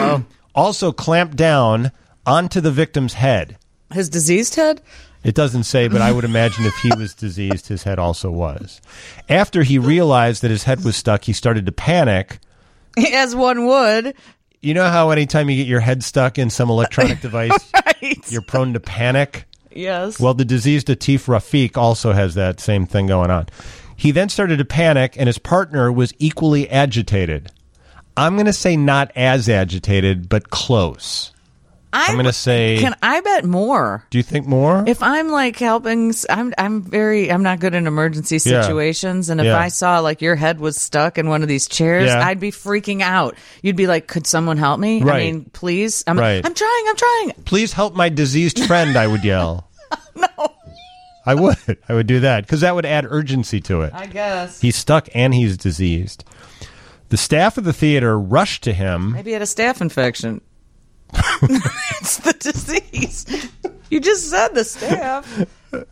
also clamped down onto the victim's head. His diseased head? It doesn't say, but I would imagine if he was diseased, his head also was. After he realized that his head was stuck, he started to panic. As one would. You know how anytime you get your head stuck in some electronic device, Right. you're prone to panic? Yes. Well, the diseased Atif Rafiq also has that same thing going on. He then started to panic, and his partner was equally agitated. I'm going to say not as agitated, but close. I'm going to say... Can I bet more? Do you think more? If I'm like helping, I'm I'm very I'm not good in emergency Yeah. situations, and if Yeah. I saw like your head was stuck in one of these chairs, Yeah. I'd be freaking out. You'd be like, "Could someone help me? I Right. mean, please." I'm Right. I'm trying. I'm trying. Please help my diseased friend, I would yell. No. I would. I would do that because that would add urgency to it. I guess He's stuck and he's diseased. The staff of the theater rushed to him. maybe he had a staph infection. It's the disease. You just said the staph.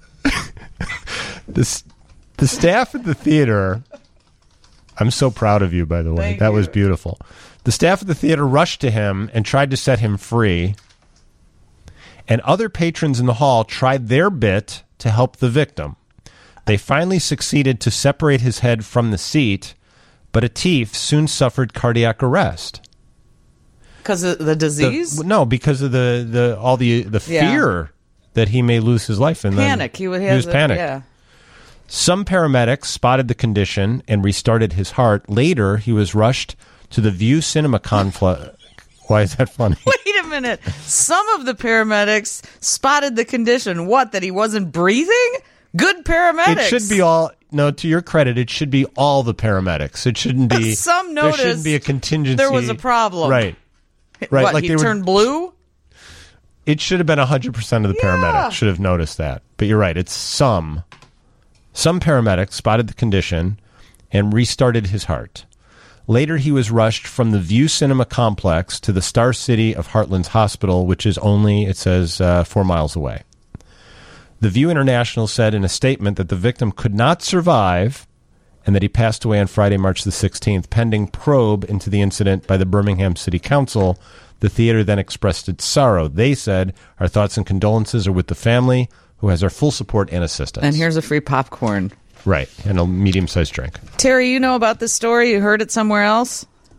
The, s- the staff at the theater... I'm so proud of you, by the way. Thank that you. was beautiful. The staff of the theater rushed to him and tried to set him free. And other patrons in the hall tried their bit to help the victim. They finally succeeded to separate his head from the seat, but Atif soon suffered cardiac arrest. Because of the The- disease? no, because of the, the all the the Yeah. fear that he may lose his life. And then Panic. He, would he have was the- panicked. Yeah. Some paramedics spotted the condition and restarted his heart. Later, he was rushed to the View Cinema Complex. Why is that funny? Wait a minute. Some of the paramedics spotted the condition. What, that he wasn't breathing? Good paramedics. It should be all. No, to your credit, it should be all the paramedics. It shouldn't be. Some There shouldn't noticed be a contingency. there was a problem. Right. Right. What, like he they were. turned blue? It should have been one hundred percent of the Yeah. paramedics should have noticed that. But you're right. It's some. Some paramedics spotted the condition and restarted his heart. Later, he was rushed from the View Cinema Complex to the Star City of Heartland's Hospital, which is only, it says, uh, four miles away. The View International said in a statement that the victim could not survive and that he passed away on Friday, March the sixteenth, pending probe into the incident by the Birmingham City Council. The theater then expressed its sorrow. They said, "Our thoughts and condolences are with the family, who has our full support and assistance." And here's a free popcorn. Right, and a medium-sized drink. Terry, you know about this story? You heard it somewhere else?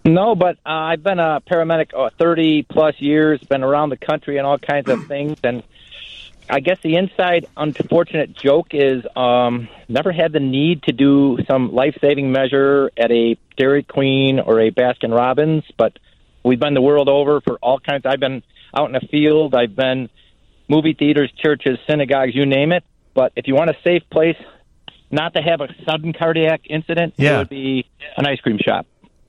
No, but uh, I've been a paramedic uh, thirty plus years, been around the country and all kinds of things. And I guess the inside unfortunate joke is um, never had the need to do some life-saving measure at a Dairy Queen or a Baskin Robbins, but we've been the world over for all kinds. I've been out in the field. I've been movie theaters, churches, synagogues, you name it. But if you want a safe place not to have a sudden cardiac incident, Yeah. it would be an ice cream shop.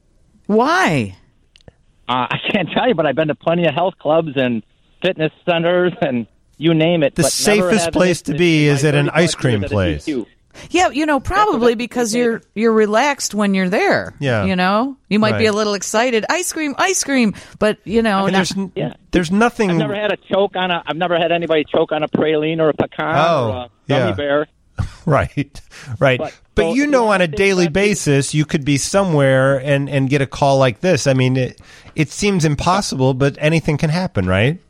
Why? Uh, I can't tell you, but I've been to plenty of health clubs and fitness centers and you name it. The but never safest had place an to be incident is in at my an thirty-plus ice cream years at a place. D Q. Yeah, you know, probably because you're you're relaxed when you're there. Yeah. You know, you might be Right. a little excited. Ice cream, ice cream, but you know, I mean, not- there's n- Yeah. there's nothing. I've never had a choke on a. I've never had anybody choke on a praline or a pecan Oh, or a gummy yeah. bear. Right, right. But- But, so you if know, you on a want to daily think about it- basis, you could be somewhere and, and get a call like this. I mean, it, it seems impossible, but anything can happen, right?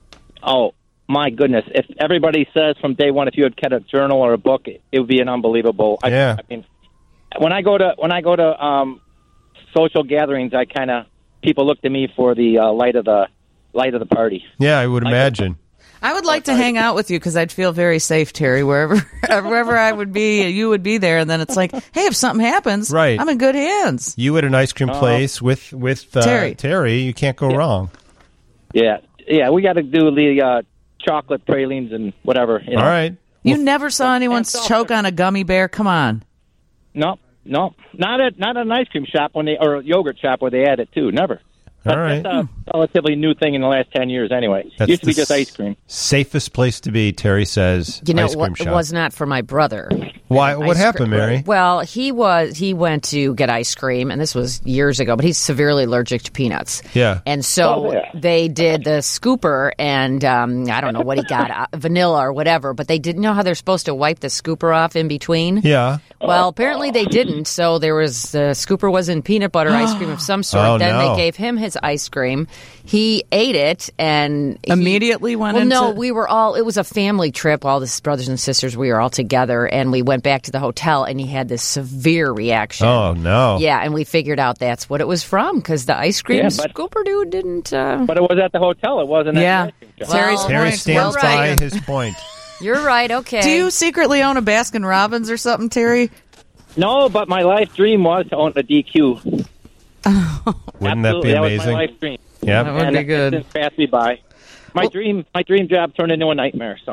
Oh my goodness! If everybody says from day one, if you had kept a journal or a book, it, it would be an unbelievable. I, Yeah. I mean, when I go to when I go to um, social gatherings, I kind of people look to me for the uh, light of the light of the party. Yeah, I would imagine. I would like to hang out with you because I'd feel very safe, Terry. Wherever wherever I would be, you would be there, and then it's like, hey, if something happens, Right. I'm in good hands. You at an ice cream place with with uh, Terry. Terry, you can't go wrong. Yeah, yeah, we got to do the uh, chocolate pralines and whatever. You know. All right. You never saw anyone and so- choke on a gummy bear. Come on. No, no, not at not at an ice cream shop when they or a yogurt shop where they add it too. Never. All But right. That's a relatively new thing in the last ten years, anyway. That's Used to be the just ice cream. Safest place to be, Terry says. You know, ice cream what, it shop. was not for my brother. Why? What Ice happened, cream- Mary? Well, he was he went to get ice cream, and this was years ago. But he's severely allergic to peanuts. Yeah. And so Oh, yeah. they did the scooper, and um, I don't know what he got, uh, vanilla or whatever. But they didn't know how they're supposed to wipe the scooper off in between. Yeah. Well, apparently they didn't. So there was the scooper was in peanut butter ice cream of some sort. Oh, then no. they gave him his ice cream. He ate it and he- Immediately went well, into- no, we were all. It was a family trip. All the brothers and sisters. We were all together, and we went back to the hotel, and he had this severe reaction. Oh no. Yeah, and we figured out that's what it was from because the ice cream Yeah, but- scooper dude didn't. Uh, But it was at the hotel. It wasn't at Yeah. the ice cream shop. Terry's Well, Terry point. stands Well, by right. his point. you're right. Okay. Do you secretly own a Baskin Robbins or something, Terry? No, but my life dream was to own a D Q. Wouldn't that Absolutely, be that was amazing? my life dream. Yeah. That would and be it good. didn't pass me by. My dream, my dream job turned into a nightmare. So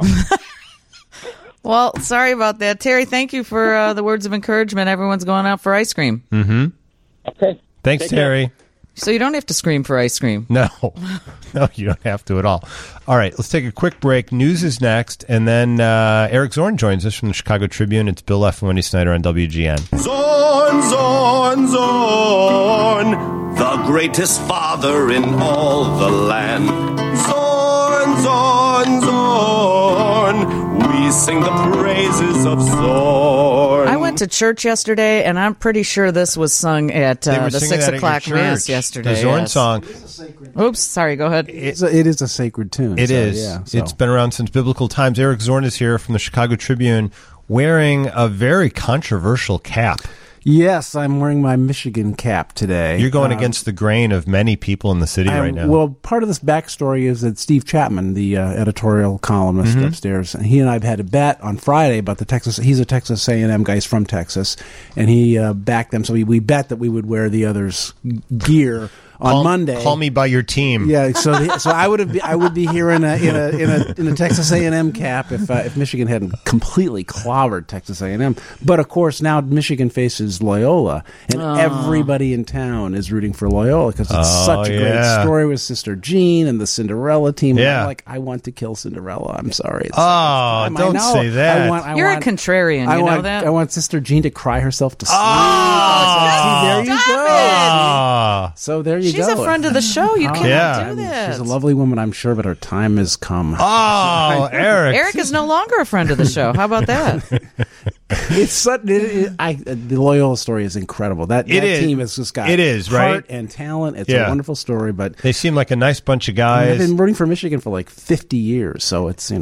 Well, sorry about that, Terry. Thank you for uh, the words of encouragement. Everyone's going out for ice cream, okay, Thanks, Take care. Terry. so you don't have to scream for ice cream. No, no, you don't have to at all. All right, let's take a quick break. News is next, and then uh, Eric Zorn joins us from the Chicago Tribune. It's Bill F. and Wendy Snyder on W G N. Zorn, Zorn, Zorn, the greatest father in all the land. Zorn, Zorn, Zorn, we sing the praises of Zorn. I went to church yesterday, and I'm pretty sure this was sung at They uh, were the singing six that at your o'clock mass church. yesterday. The Zorn yes. song. Oops, sorry. Go ahead. It's a, it is a sacred tune. It so, is. Yeah, so. It's been around since biblical times. Eric Zorn is here from the Chicago Tribune wearing a very controversial cap. Yes, I'm wearing my Michigan cap today. You're going Um, against the grain of many people in the city I'm- right now. Well, part of this backstory is that Steve Chapman, the uh, editorial columnist Mm-hmm. upstairs, he and I have had a bet on Friday about the Texas. He's a Texas A and M guy. He's from Texas, and he uh, backed them. So we, we bet that we would wear the others' gear on call, Monday. Call me by your team. Yeah, so the, so I would have be, I would be here in a in a in a, in a Texas A and M cap if uh, if Michigan hadn't completely clobbered Texas A and M. But of course now Michigan faces Loyola, and everybody in town is rooting for Loyola because it's Oh, such a yeah. great story with Sister Jean and the Cinderella team. And Yeah. I'm like, I want to kill Cinderella. I'm sorry. It's, Oh, I don't know. say that. I want, I You're want, a contrarian. You I know want, that? I want Sister Jean to cry herself to sleep. Oh, See, there you stop go. Ah. So there you She's go. a friend of the show. You Oh, cannot Yeah. do that. She's a lovely woman, I'm sure, but her time has come. Oh, Eric. Eric is no longer a friend of the show. How about that? It's such, it, it, I, the Loyola story is incredible. That, It that is. team has just got It is, heart right? and talent. It's Yeah. a wonderful story, but They seem like a nice bunch of I've guys. been rooting for Michigan for like fifty years, so it's, you know.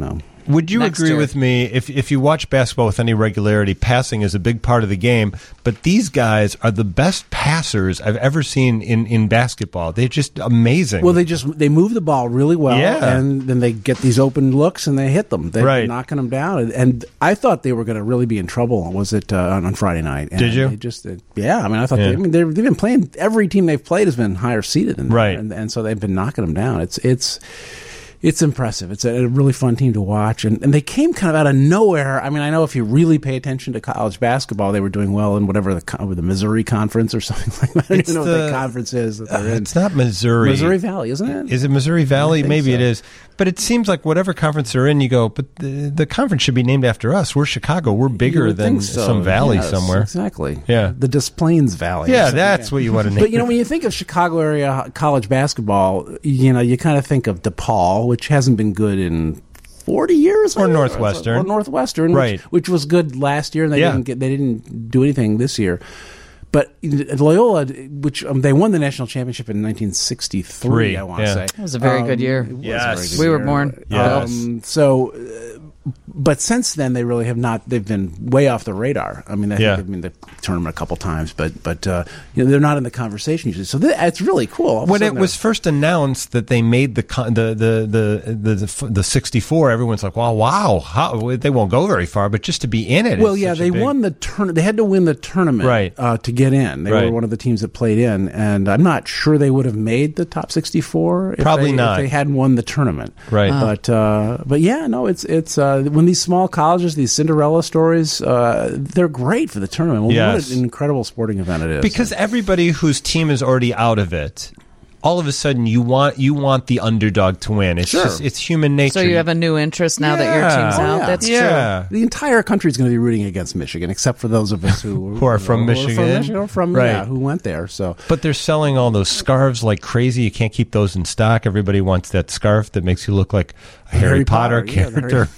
Would you next agree year. with me, if if you watch basketball with any regularity, passing is a big part of the game, but these guys are the best passers I've ever seen in, in basketball. They're just amazing. Well, they just they move the ball really well, Yeah. and then they get these open looks and they hit them. They're Right. knocking them down. And, and I thought they were going to really be in trouble. Was it uh, on, on Friday night? And Did you? They just uh, yeah. I mean, I thought Yeah. they, I mean they've been playing. Every team they've played has been higher seeded than them, Right. and, and so they've been knocking them down. It's it's. It's impressive. It's a, a really fun team to watch, and, and they came kind of out of nowhere. I mean, I know if you really pay attention to college basketball, they were doing well in whatever the co- the Missouri Conference or something like that. I don't It's even know the- what that conference is that they're Uh, in. it's not Missouri. Missouri Valley, isn't it? Is it Missouri Valley? think Maybe so. it is. But it seems like whatever conference they're in, you go, but the, the conference should be named after us. We're Chicago. We're You bigger would than think so. some valley Yes, somewhere. Exactly. Yeah. The Des Plaines Valley. or Yeah, something. that's what you want to name But you know, it. when you think of Chicago area college basketball, you know, you kind of think of DePaul, which hasn't been good in forty years, Or maybe? Northwestern. or Northwestern, Right. Which, which was good last year, and they Yeah. didn't get they didn't do anything this year. But Loyola, which um, they won the national championship in nineteen sixty-three, Three, I want to yeah. say It was a very good year. it was a Yes. very good We were year. born. Yes. Um, so, uh, but since then they really have not. They've been way off the radar. I mean, I Yeah. think they've been the tournament a couple times, but but uh, you know, they're not in the conversation usually. So th- it's really cool. All of a When it sudden was they're- first announced that they made the con- the, the, the the the the sixty-four, everyone's like, "Wow, wow! How, they won't go very far, but just to be in it." well, is yeah, such a they big- won the turn. They had to win the tournament Right. uh, to get in. They were Right. one of the teams that played in, and I'm not sure they would have made the top sixty-four. If Probably they, not. if they hadn't won the tournament. Right. But uh, but yeah, no, it's it's uh, when these small colleges, these Cinderella stories, uh, they're great for the tournament. Well, Yes. What an incredible sporting event it is. Because everybody whose team is already out of it, all of a sudden you want you want the underdog to win. It's Sure. just it's human nature. So you have a new interest now that your Yeah. team's Oh, out. yeah. That's yeah. the entire country is going to be rooting against Michigan, except for those of us who, Who are from who Michigan. from Michigan, or from Right. yeah, who went there. So But they're selling all those scarves like crazy. You can't keep those in stock. Everybody wants that scarf that makes you look like a Harry, Harry Potter, Potter, yeah, the character.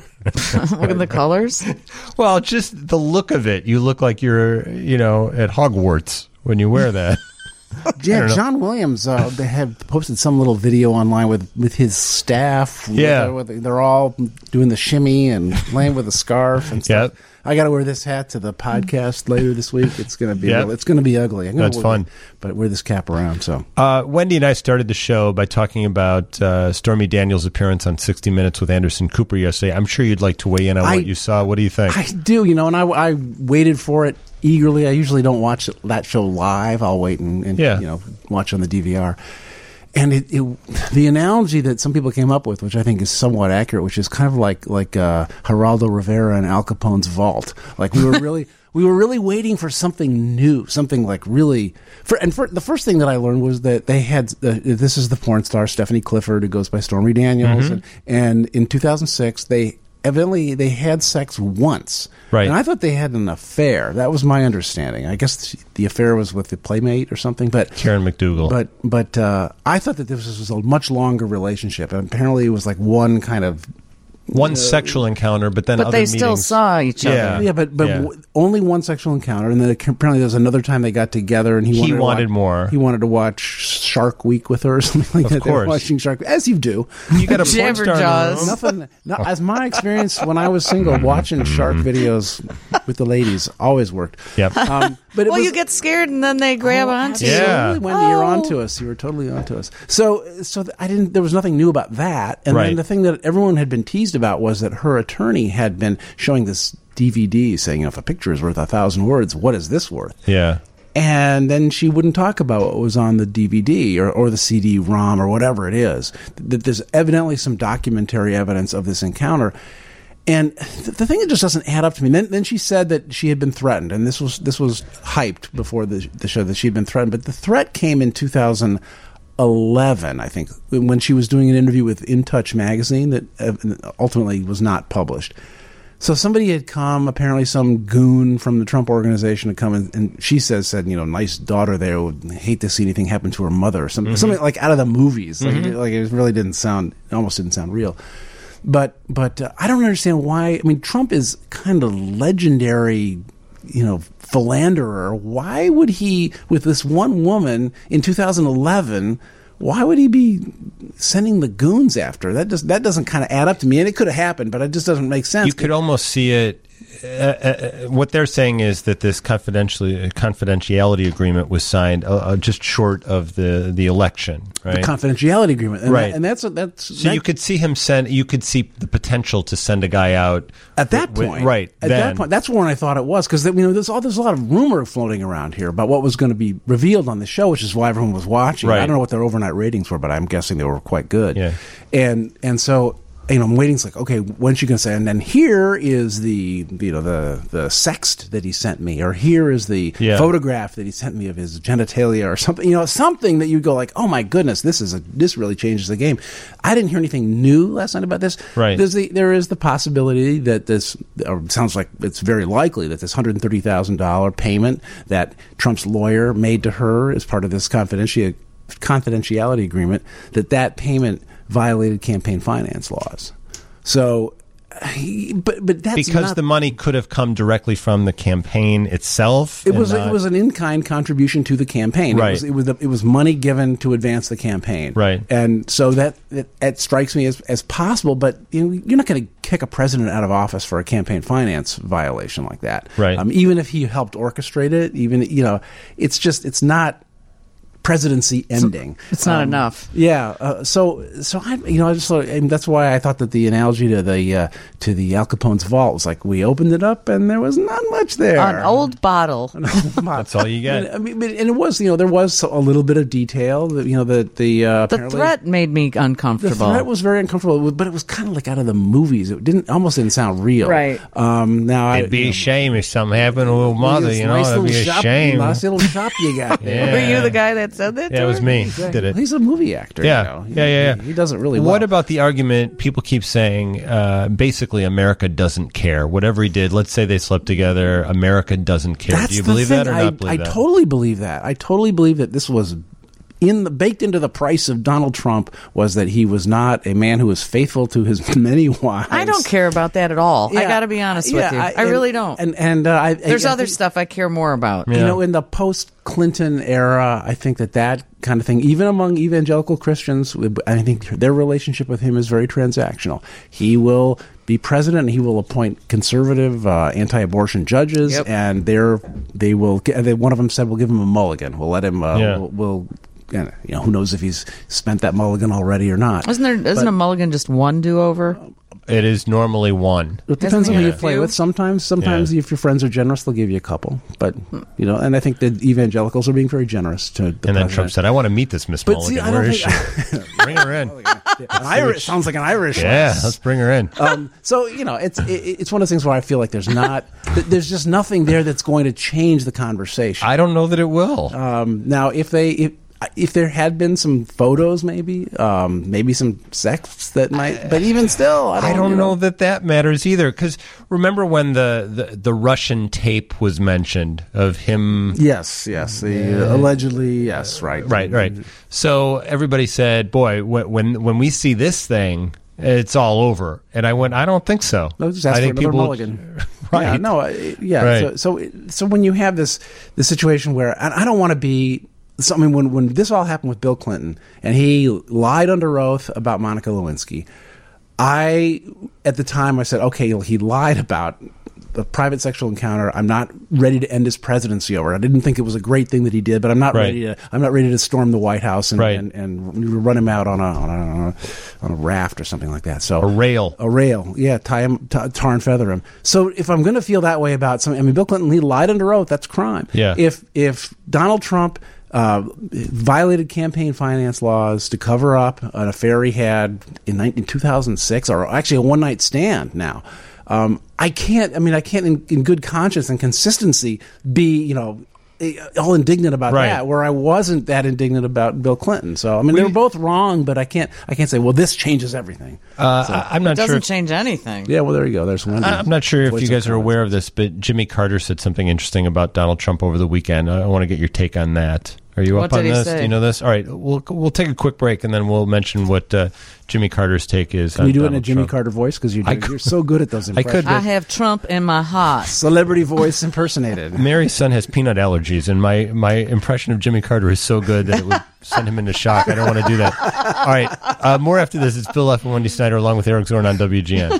true. Look at the colors. Well, just the look of it. You look like you're, you know, at Hogwarts when you wear that. yeah, don't know. John Williams. Uh, they have posted some little video online with with his staff. Yeah. with, with, they're all doing the shimmy and playing with a scarf and stuff. Yep. I got to wear this hat to the podcast later this week. It's going to be Yep. real, it's going to be ugly. I'm gonna That's wear fun. the- but wear this cap around. So Uh, Wendy and I started the show by talking about uh, Stormy Daniels' appearance on sixty minutes with Anderson Cooper yesterday. I'm sure you'd like to weigh in on I- what you saw. What do you think? I do, you know, and I, I waited for it eagerly. I usually don't watch that show live. I'll wait and, and Yeah. you know watch on the D V R. And it, it, the analogy that some people came up with, which I think is somewhat accurate, which is kind of like like uh, Geraldo Rivera and Al Capone's vault. Like we were really we were really waiting for something new, something like really. For, and for, the first thing that I learned was that they had uh, this is the porn star Stephanie Clifford, who goes by Stormy Daniels, Mm-hmm. and, and in two thousand six they evidently they had sex once. Right. And I thought they had an affair. That was my understanding. I guess the affair was with the playmate or something. But Karen McDougal. But but uh, I thought that this was a much longer relationship. And apparently, it was like one kind of. One sexual encounter, but then But other they still meetings- saw each other. Yeah. Yeah, but but Yeah. w- only one sexual encounter, and then apparently there was another time they got together, and he, He wanted, to wanted watch, more. He wanted to watch Shark Week with her or something like Of that. They were course. watching Shark Week, as you do. You got a porn star in the Jabberjaws. room? Nothing. No, as my experience when I was single, watching shark videos with the ladies always worked. Yep. Um, but it Well, was, you get scared and then they grab onto you. Yeah. Absolutely, Wendy, you're Oh. on to us. You were totally on to us. So, so th- I didn't. There was nothing new about that. And Right. then the thing that everyone had been teased about was that her attorney had been showing this D V D, saying, you know, if a picture is worth a thousand words, what is this worth? Yeah. And then she wouldn't talk about what was on the D V D or, or the C D ROM or whatever it is. That there's evidently some documentary evidence of this encounter. And th- the thing that just doesn't add up to me. Then, then she said that she had been threatened, and this was this was hyped before the the show that she had been threatened. But the threat came in two thousand eleven, I think, when she was doing an interview with In Touch magazine that uh, ultimately was not published. So somebody had come, apparently some goon from the Trump organization had come, and, and she says, said, you know, nice daughter there would hate to see anything happen to her mother, or something, Mm-hmm. something like out of the movies. Like, it, like it really didn't sound, it almost didn't sound real. But but uh, I don't understand why. I mean, Trump is kind of legendary, you know, philanderer. Why would he, with this one woman in two thousand eleven, why would he be sending the goons after? That just that doesn't kind of add up to me. And it could have happened, but it just doesn't make sense. You could almost see it. Uh, uh, what they're saying is that this confidentially, confidentiality agreement was signed uh, uh, just short of the, the election, right? The confidentiality agreement, and right? That, and that's that's so that, you could see him send. You could see the potential to send a guy out at that with, point, right? At then. that point, that's when I thought it was because you know there's all there's a lot of rumor floating around here about what was going to be revealed on the show, which is why everyone was watching. Right. I don't know what their overnight ratings were, but I'm guessing they were quite good. Yeah, and and so. You know, I'm waiting. It's like, okay, when's she going to say? And then here is the, you know, the the sext that he sent me, or here is the yeah. photograph that he sent me of his genitalia, or something. You know, something that you go like, oh my goodness, this is a this really changes the game. I didn't hear anything new last night about this. Right. There's the there is the possibility that this, or it sounds like it's very likely that this one hundred thirty thousand dollars payment that Trump's lawyer made to her as part of this confidentiality confidentiality agreement, that that payment violated campaign finance laws. So, but but that's because not, the money could have come directly from the campaign itself. It was not, it was an in-kind contribution to the campaign. Right. It was it was, it was money given to advance the campaign. Right. And so that it, it strikes me as as possible. But you know, you're not going to kick a president out of office for a campaign finance violation like that. Right. Um, even if he helped orchestrate it, even you know, it's just it's not presidency ending. It's not um, enough. Yeah. Uh, so, so I, you know, I just thought, and that's why I thought that the analogy to the uh, to the Al Capone's vault was like we opened it up and there was not much there. An old bottle. An old bottle. That's all you get. I mean, but, and it was, you know, there was a little bit of detail. That, you know, the the uh, the threat made me uncomfortable. The threat was very uncomfortable, but it was kind of like out of the movies. It didn't almost didn't sound real. Right. Um, now it'd I, be you know, a shame if something happened to a little mother. You know, nice it'd be a shop, shame. Nice little shop you got there. Yeah. Were you the guy that said that? Yeah, to it was her? me. Exactly. Did it? He's a movie actor. Yeah, you know. he, yeah, yeah, yeah. He does it really well. What about the argument? People keep saying, uh, basically, America doesn't care. Whatever he did, let's say they slept together. America doesn't care. That's Do you the believe thing. that or I, not believe I that? totally believe that. I totally believe that this was in the baked into the price of Donald Trump was that he was not a man who was faithful to his many wives. I don't care about that at all. I Yeah. got to be honest with Yeah, you. I- I, and- really don't. And and uh, I, There's I, I other think, stuff I care more about. You know, in the post-Clinton era, I think that that kind of thing, even among evangelical Christians, I think their relationship with him is very transactional. He will be president, and he will appoint conservative, uh, anti-abortion judges, Yep. and they're they will. They, one of them said, "We'll give him a mulligan. We'll let him. Uh, Yeah. We'll." we'll you know, who knows if he's spent that mulligan already or not? Isn't there? Isn't But- a mulligan just one do-over? It is normally one. It depends on Hasn't who he you had a play few? with. Sometimes, sometimes Yeah. if your friends are generous, they'll give you a couple. But you know, and I think that evangelicals are being very generous to. The And then president. Trump said, I want to meet this Miss But Mulligan. see, I Where don't is think- she? Bring her in. An Irish sounds like an Irish. Yeah, let's bring her in. um, so you know, it's it, it's one of those things where I feel like there's not, th- there's just nothing there that's going to change the conversation. I don't know that it will. Um, now, if they if if there had been some photos, maybe um, maybe some sex that might, but even still, I don't, I don't you know that that matters either. Because remember when the, the, the Russian tape was mentioned of him? Yes, yes, the, uh, allegedly, yes, right, Right, right. So everybody said, boy, when, when when we see this thing, it's all over. And I went, I don't think so. No, just ask I for think another people, mulligan. right. Yeah, no, I- yeah. Right. So, so, so when you have this this situation where, and I don't want to be. So, I mean, when when this all happened with Bill Clinton and he lied under oath about Monica Lewinsky, I at the time I said, okay, he lied about the private sexual encounter. I'm not ready to end his presidency over it. I didn't think it was a great thing that he did, but I'm not Right. ready to. I'm not ready to storm the White House and Right. and, and run him out on a, on a on a on a raft or something like that. So A rail. a rail, yeah, tie him, t- tar and feather him. So if I'm going to feel that way about something, I mean, Bill Clinton, he lied under oath. That's crime. Yeah. If if Donald Trump uh, violated campaign finance laws to cover up an affair he had in, in two thousand six, or actually a one night stand now. Um, I can't. I mean, I can't, in, in good conscience and consistency, be you know all indignant about Right. that. Where I wasn't that indignant about Bill Clinton. So I mean, they were both wrong, but I can't. I can't say, well, this changes everything. Uh, So- I, I'm not It doesn't sure. if- change anything. Yeah, well, there you go. There's one. I'm not sure if Voice you of guys are comments. aware of this, but Jimmy Carter said something interesting about Donald Trump over the weekend. I want to get your take on that. Are you What up on did he this? say? Do you know this? All right, we'll we'll take a quick break and then we'll mention what uh, Jimmy Carter's take is. Can on you do it in a Donald Jimmy Trump. Carter voice? Because you I do- could- you're so good at those I impressions. could, but- I have Trump in my heart. Celebrity voice impersonated. Mary's son has peanut allergies, and my, my impression of Jimmy Carter is so good that it would send him into shock. I don't want to do that. All right, uh, more after this. It's Bill F. and Wendy Snyder along with Eric Zorn on W G N.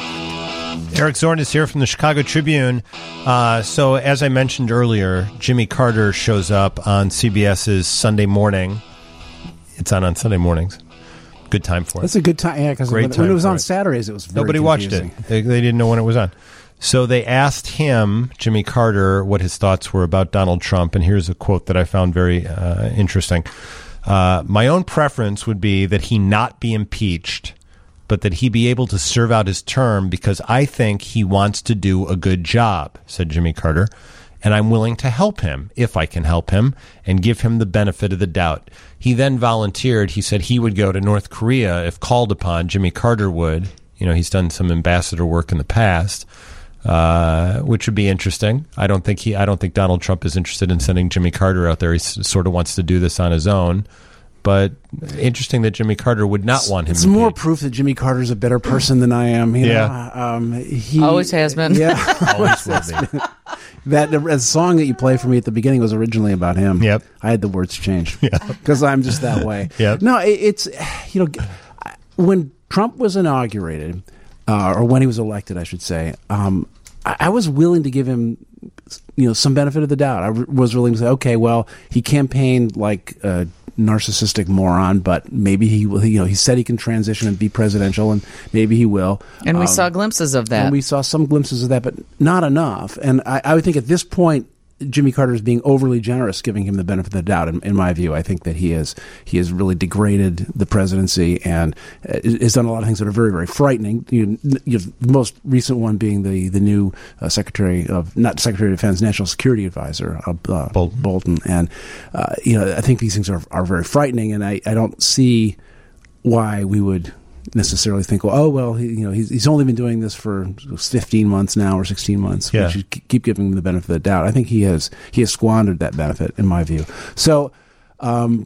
Eric Zorn is here from the Chicago Tribune. Uh, so, as I mentioned earlier, Jimmy Carter shows up on CBS's Sunday Morning. It's on on Sunday mornings. Good time for it. That's a good time. Yeah, because Great when, time when it was for on it. Saturdays, it was very Nobody watched confusing. it. They, they didn't know when it was on. So they asked him, Jimmy Carter, what his thoughts were about Donald Trump. And here's a quote that I found very uh, interesting. Uh, My own preference would be that he not be impeached, but that he be able to serve out his term because I think he wants to do a good job, said Jimmy Carter. And I'm willing to help him, if I can help him, and give him the benefit of the doubt. He then volunteered. He said he would go to North Korea if called upon. Jimmy Carter would. You know, he's done some ambassador work in the past, uh, which would be interesting. I don't think he. I don't think Donald Trump is interested in sending Jimmy Carter out there. He s- sort of wants to do this on his own. But interesting that Jimmy Carter would not want him. It's impeached. more proof that Jimmy Carter's a better person than I am. You Yeah. know? um, he Always has been. Yeah, Always will be. that the, the song that you play for me at the beginning was originally about him. Yep. I had the words changed because I'm just that way. Yep. No, it, it's you know when Trump was inaugurated, uh, or when he was elected, I should say. Um, I, I was willing to give him, you know, some benefit of the doubt. I r- was willing to say, okay, well, he campaigned like a narcissistic moron, but maybe he will. You know, he said he can transition and be presidential, and maybe he will. And we Um, saw glimpses of that. And we saw some glimpses of that, but not enough. And I, I would think at this point, Jimmy Carter is being overly generous, giving him the benefit of the doubt. In, in my view, I think that he has he has really degraded the presidency and uh, has done a lot of things that are very, very frightening. You, you have the most recent one being the the new uh, Secretary of not Secretary of Defense, National Security Advisor uh, uh, Bolton. Bolton, and uh, you know I think these things are are very frightening, and I, I don't see why we would necessarily think, well, oh well, he, you know, he's he's only been doing this for fifteen months now or sixteen months. Yeah. We should k- keep giving him the benefit of the doubt. I think he has he has squandered that benefit, in my view. So, um,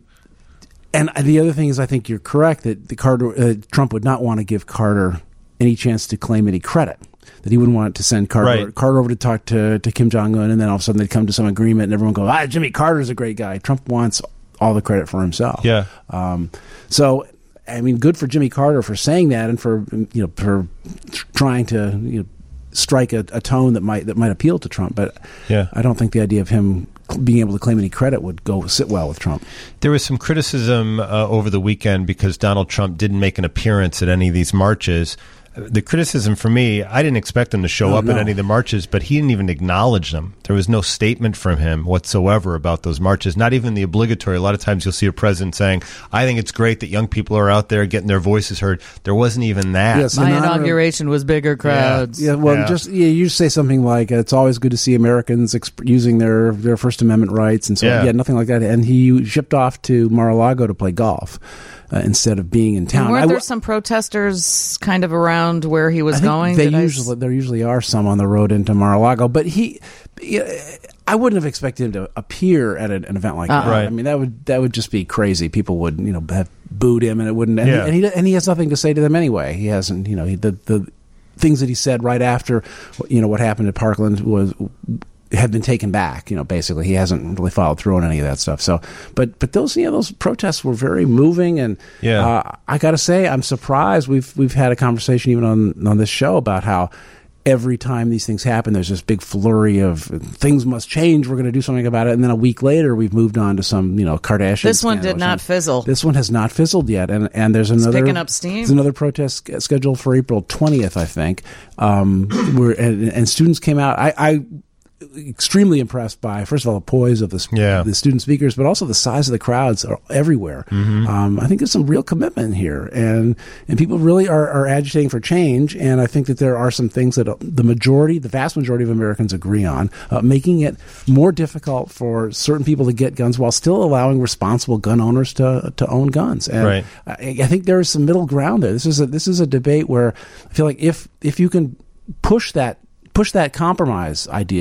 and the other thing is, I think you're correct that the Carter uh, Trump would not want to give Carter any chance to claim any credit. That he wouldn't want to send Carter Right. Carter over to talk to, to Kim Jong Un, and then all of a sudden they'd come to some agreement, and everyone goes, "Ah, Jimmy Carter's a great guy." Trump wants all the credit for himself. Yeah. Um, so, I mean, good for Jimmy Carter for saying that and for you know for tr- trying to you know strike a, a tone that might that might appeal to Trump. But Yeah. I don't think the idea of him being able to claim any credit would go sit well with Trump. There was some criticism uh, over the weekend because Donald Trump didn't make an appearance at any of these marches. The criticism for me, I didn't expect him to show Oh, up no. at any of the marches, but he didn't even acknowledge them. There was no statement from him whatsoever about those marches, not even the obligatory. A lot of times you'll see a president saying, I think it's great that young people are out there getting their voices heard. There wasn't even that. Yes, My in honor of- inauguration was bigger crowds. Yeah, well, Yeah. just yeah, you say something like it's always good to see Americans exp- using their, their First Amendment rights, and so Yeah. yeah, nothing like that. And he shipped off to Mar-a-Lago to play golf uh, instead of being in And town. weren't I there w- some protesters kind of around where he was I think going? They Did I s- usually there usually are some on the road into Mar-a-Lago, but he, yeah, I wouldn't have expected him to appear at an, an event like Uh-uh. that. Right. I mean, that would that would just be crazy. People would you know have booed him, and it wouldn't. And, Yeah. he, and he and he has nothing to say to them anyway. He hasn't. You know, he, the the things that he said right after you know what happened at Parkland was. Had been taken back, you know. Basically, he hasn't really followed through on any of that stuff. So, but but those you know those protests were very moving, and Yeah. uh, I got to say, I'm surprised. We've we've had a conversation even on on this show about how every time these things happen, there's this big flurry of things must change. We're going to do something about it, and then a week later, we've moved on to some you know Kardashian. This one scandal did or not something. fizzle. This one has not fizzled yet, and and there's another picking up steam. There's another protest sch- scheduled for April twentieth, I think. Um, where and, and students came out. I. I extremely impressed by, first of all, the poise of the, Yeah. the student speakers, but also the size of the crowds are everywhere. Mm-hmm. Um, I think there's some real commitment here, and and people really are, are agitating for change. And I think that there are some things that the majority, the vast majority of Americans agree on, uh, making it more difficult for certain people to get guns while still allowing responsible gun owners to to own guns. And Right. I, I think there is some middle ground there. This is a this is a debate where I feel like if if you can push that push that compromise idea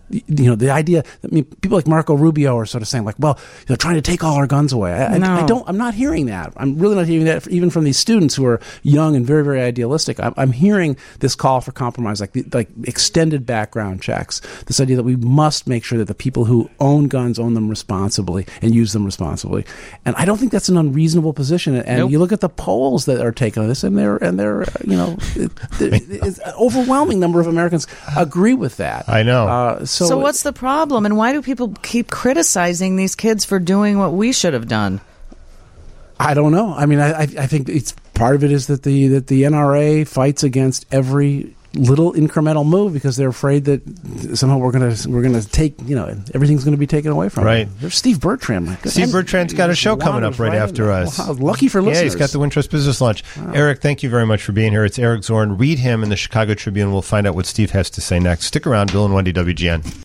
you know, the idea. I mean, people like Marco Rubio are sort of saying, like, well, you know, trying to take all our guns away. I, No. I, I don't. I'm not hearing that. I'm really not hearing that, even from these students who are young and very, very idealistic. I'm, I'm hearing this call for compromise, like the, like extended background checks. This idea that we must make sure that the people who own guns own them responsibly and use them responsibly. And I don't think that's an unreasonable position. And Nope. you look at the polls that are taken on this, and they're and they're you know, it, it, it's an overwhelming number of Americans agree with that. I know. Uh, so, So what's the problem, and why do people keep criticizing these kids for doing what we should have done? I don't know. I mean, I, I I think it's part of it is that the that the N R A fights against every little incremental move because they're afraid that somehow we're gonna we're gonna take you know everything's gonna be taken away from Right. them. There's Steve Bertrand. My goodness. Steve Bertrand's got a show coming up Wanders right in after there. us. Wow, lucky for Yeah, listeners. he's got the Wintrust Business Lunch. Eric, thank you very much for being here. It's Eric Zorn. Read him in the Chicago Tribune. We'll find out what Steve has to say next. Stick around. Bill and Wendy, W G N.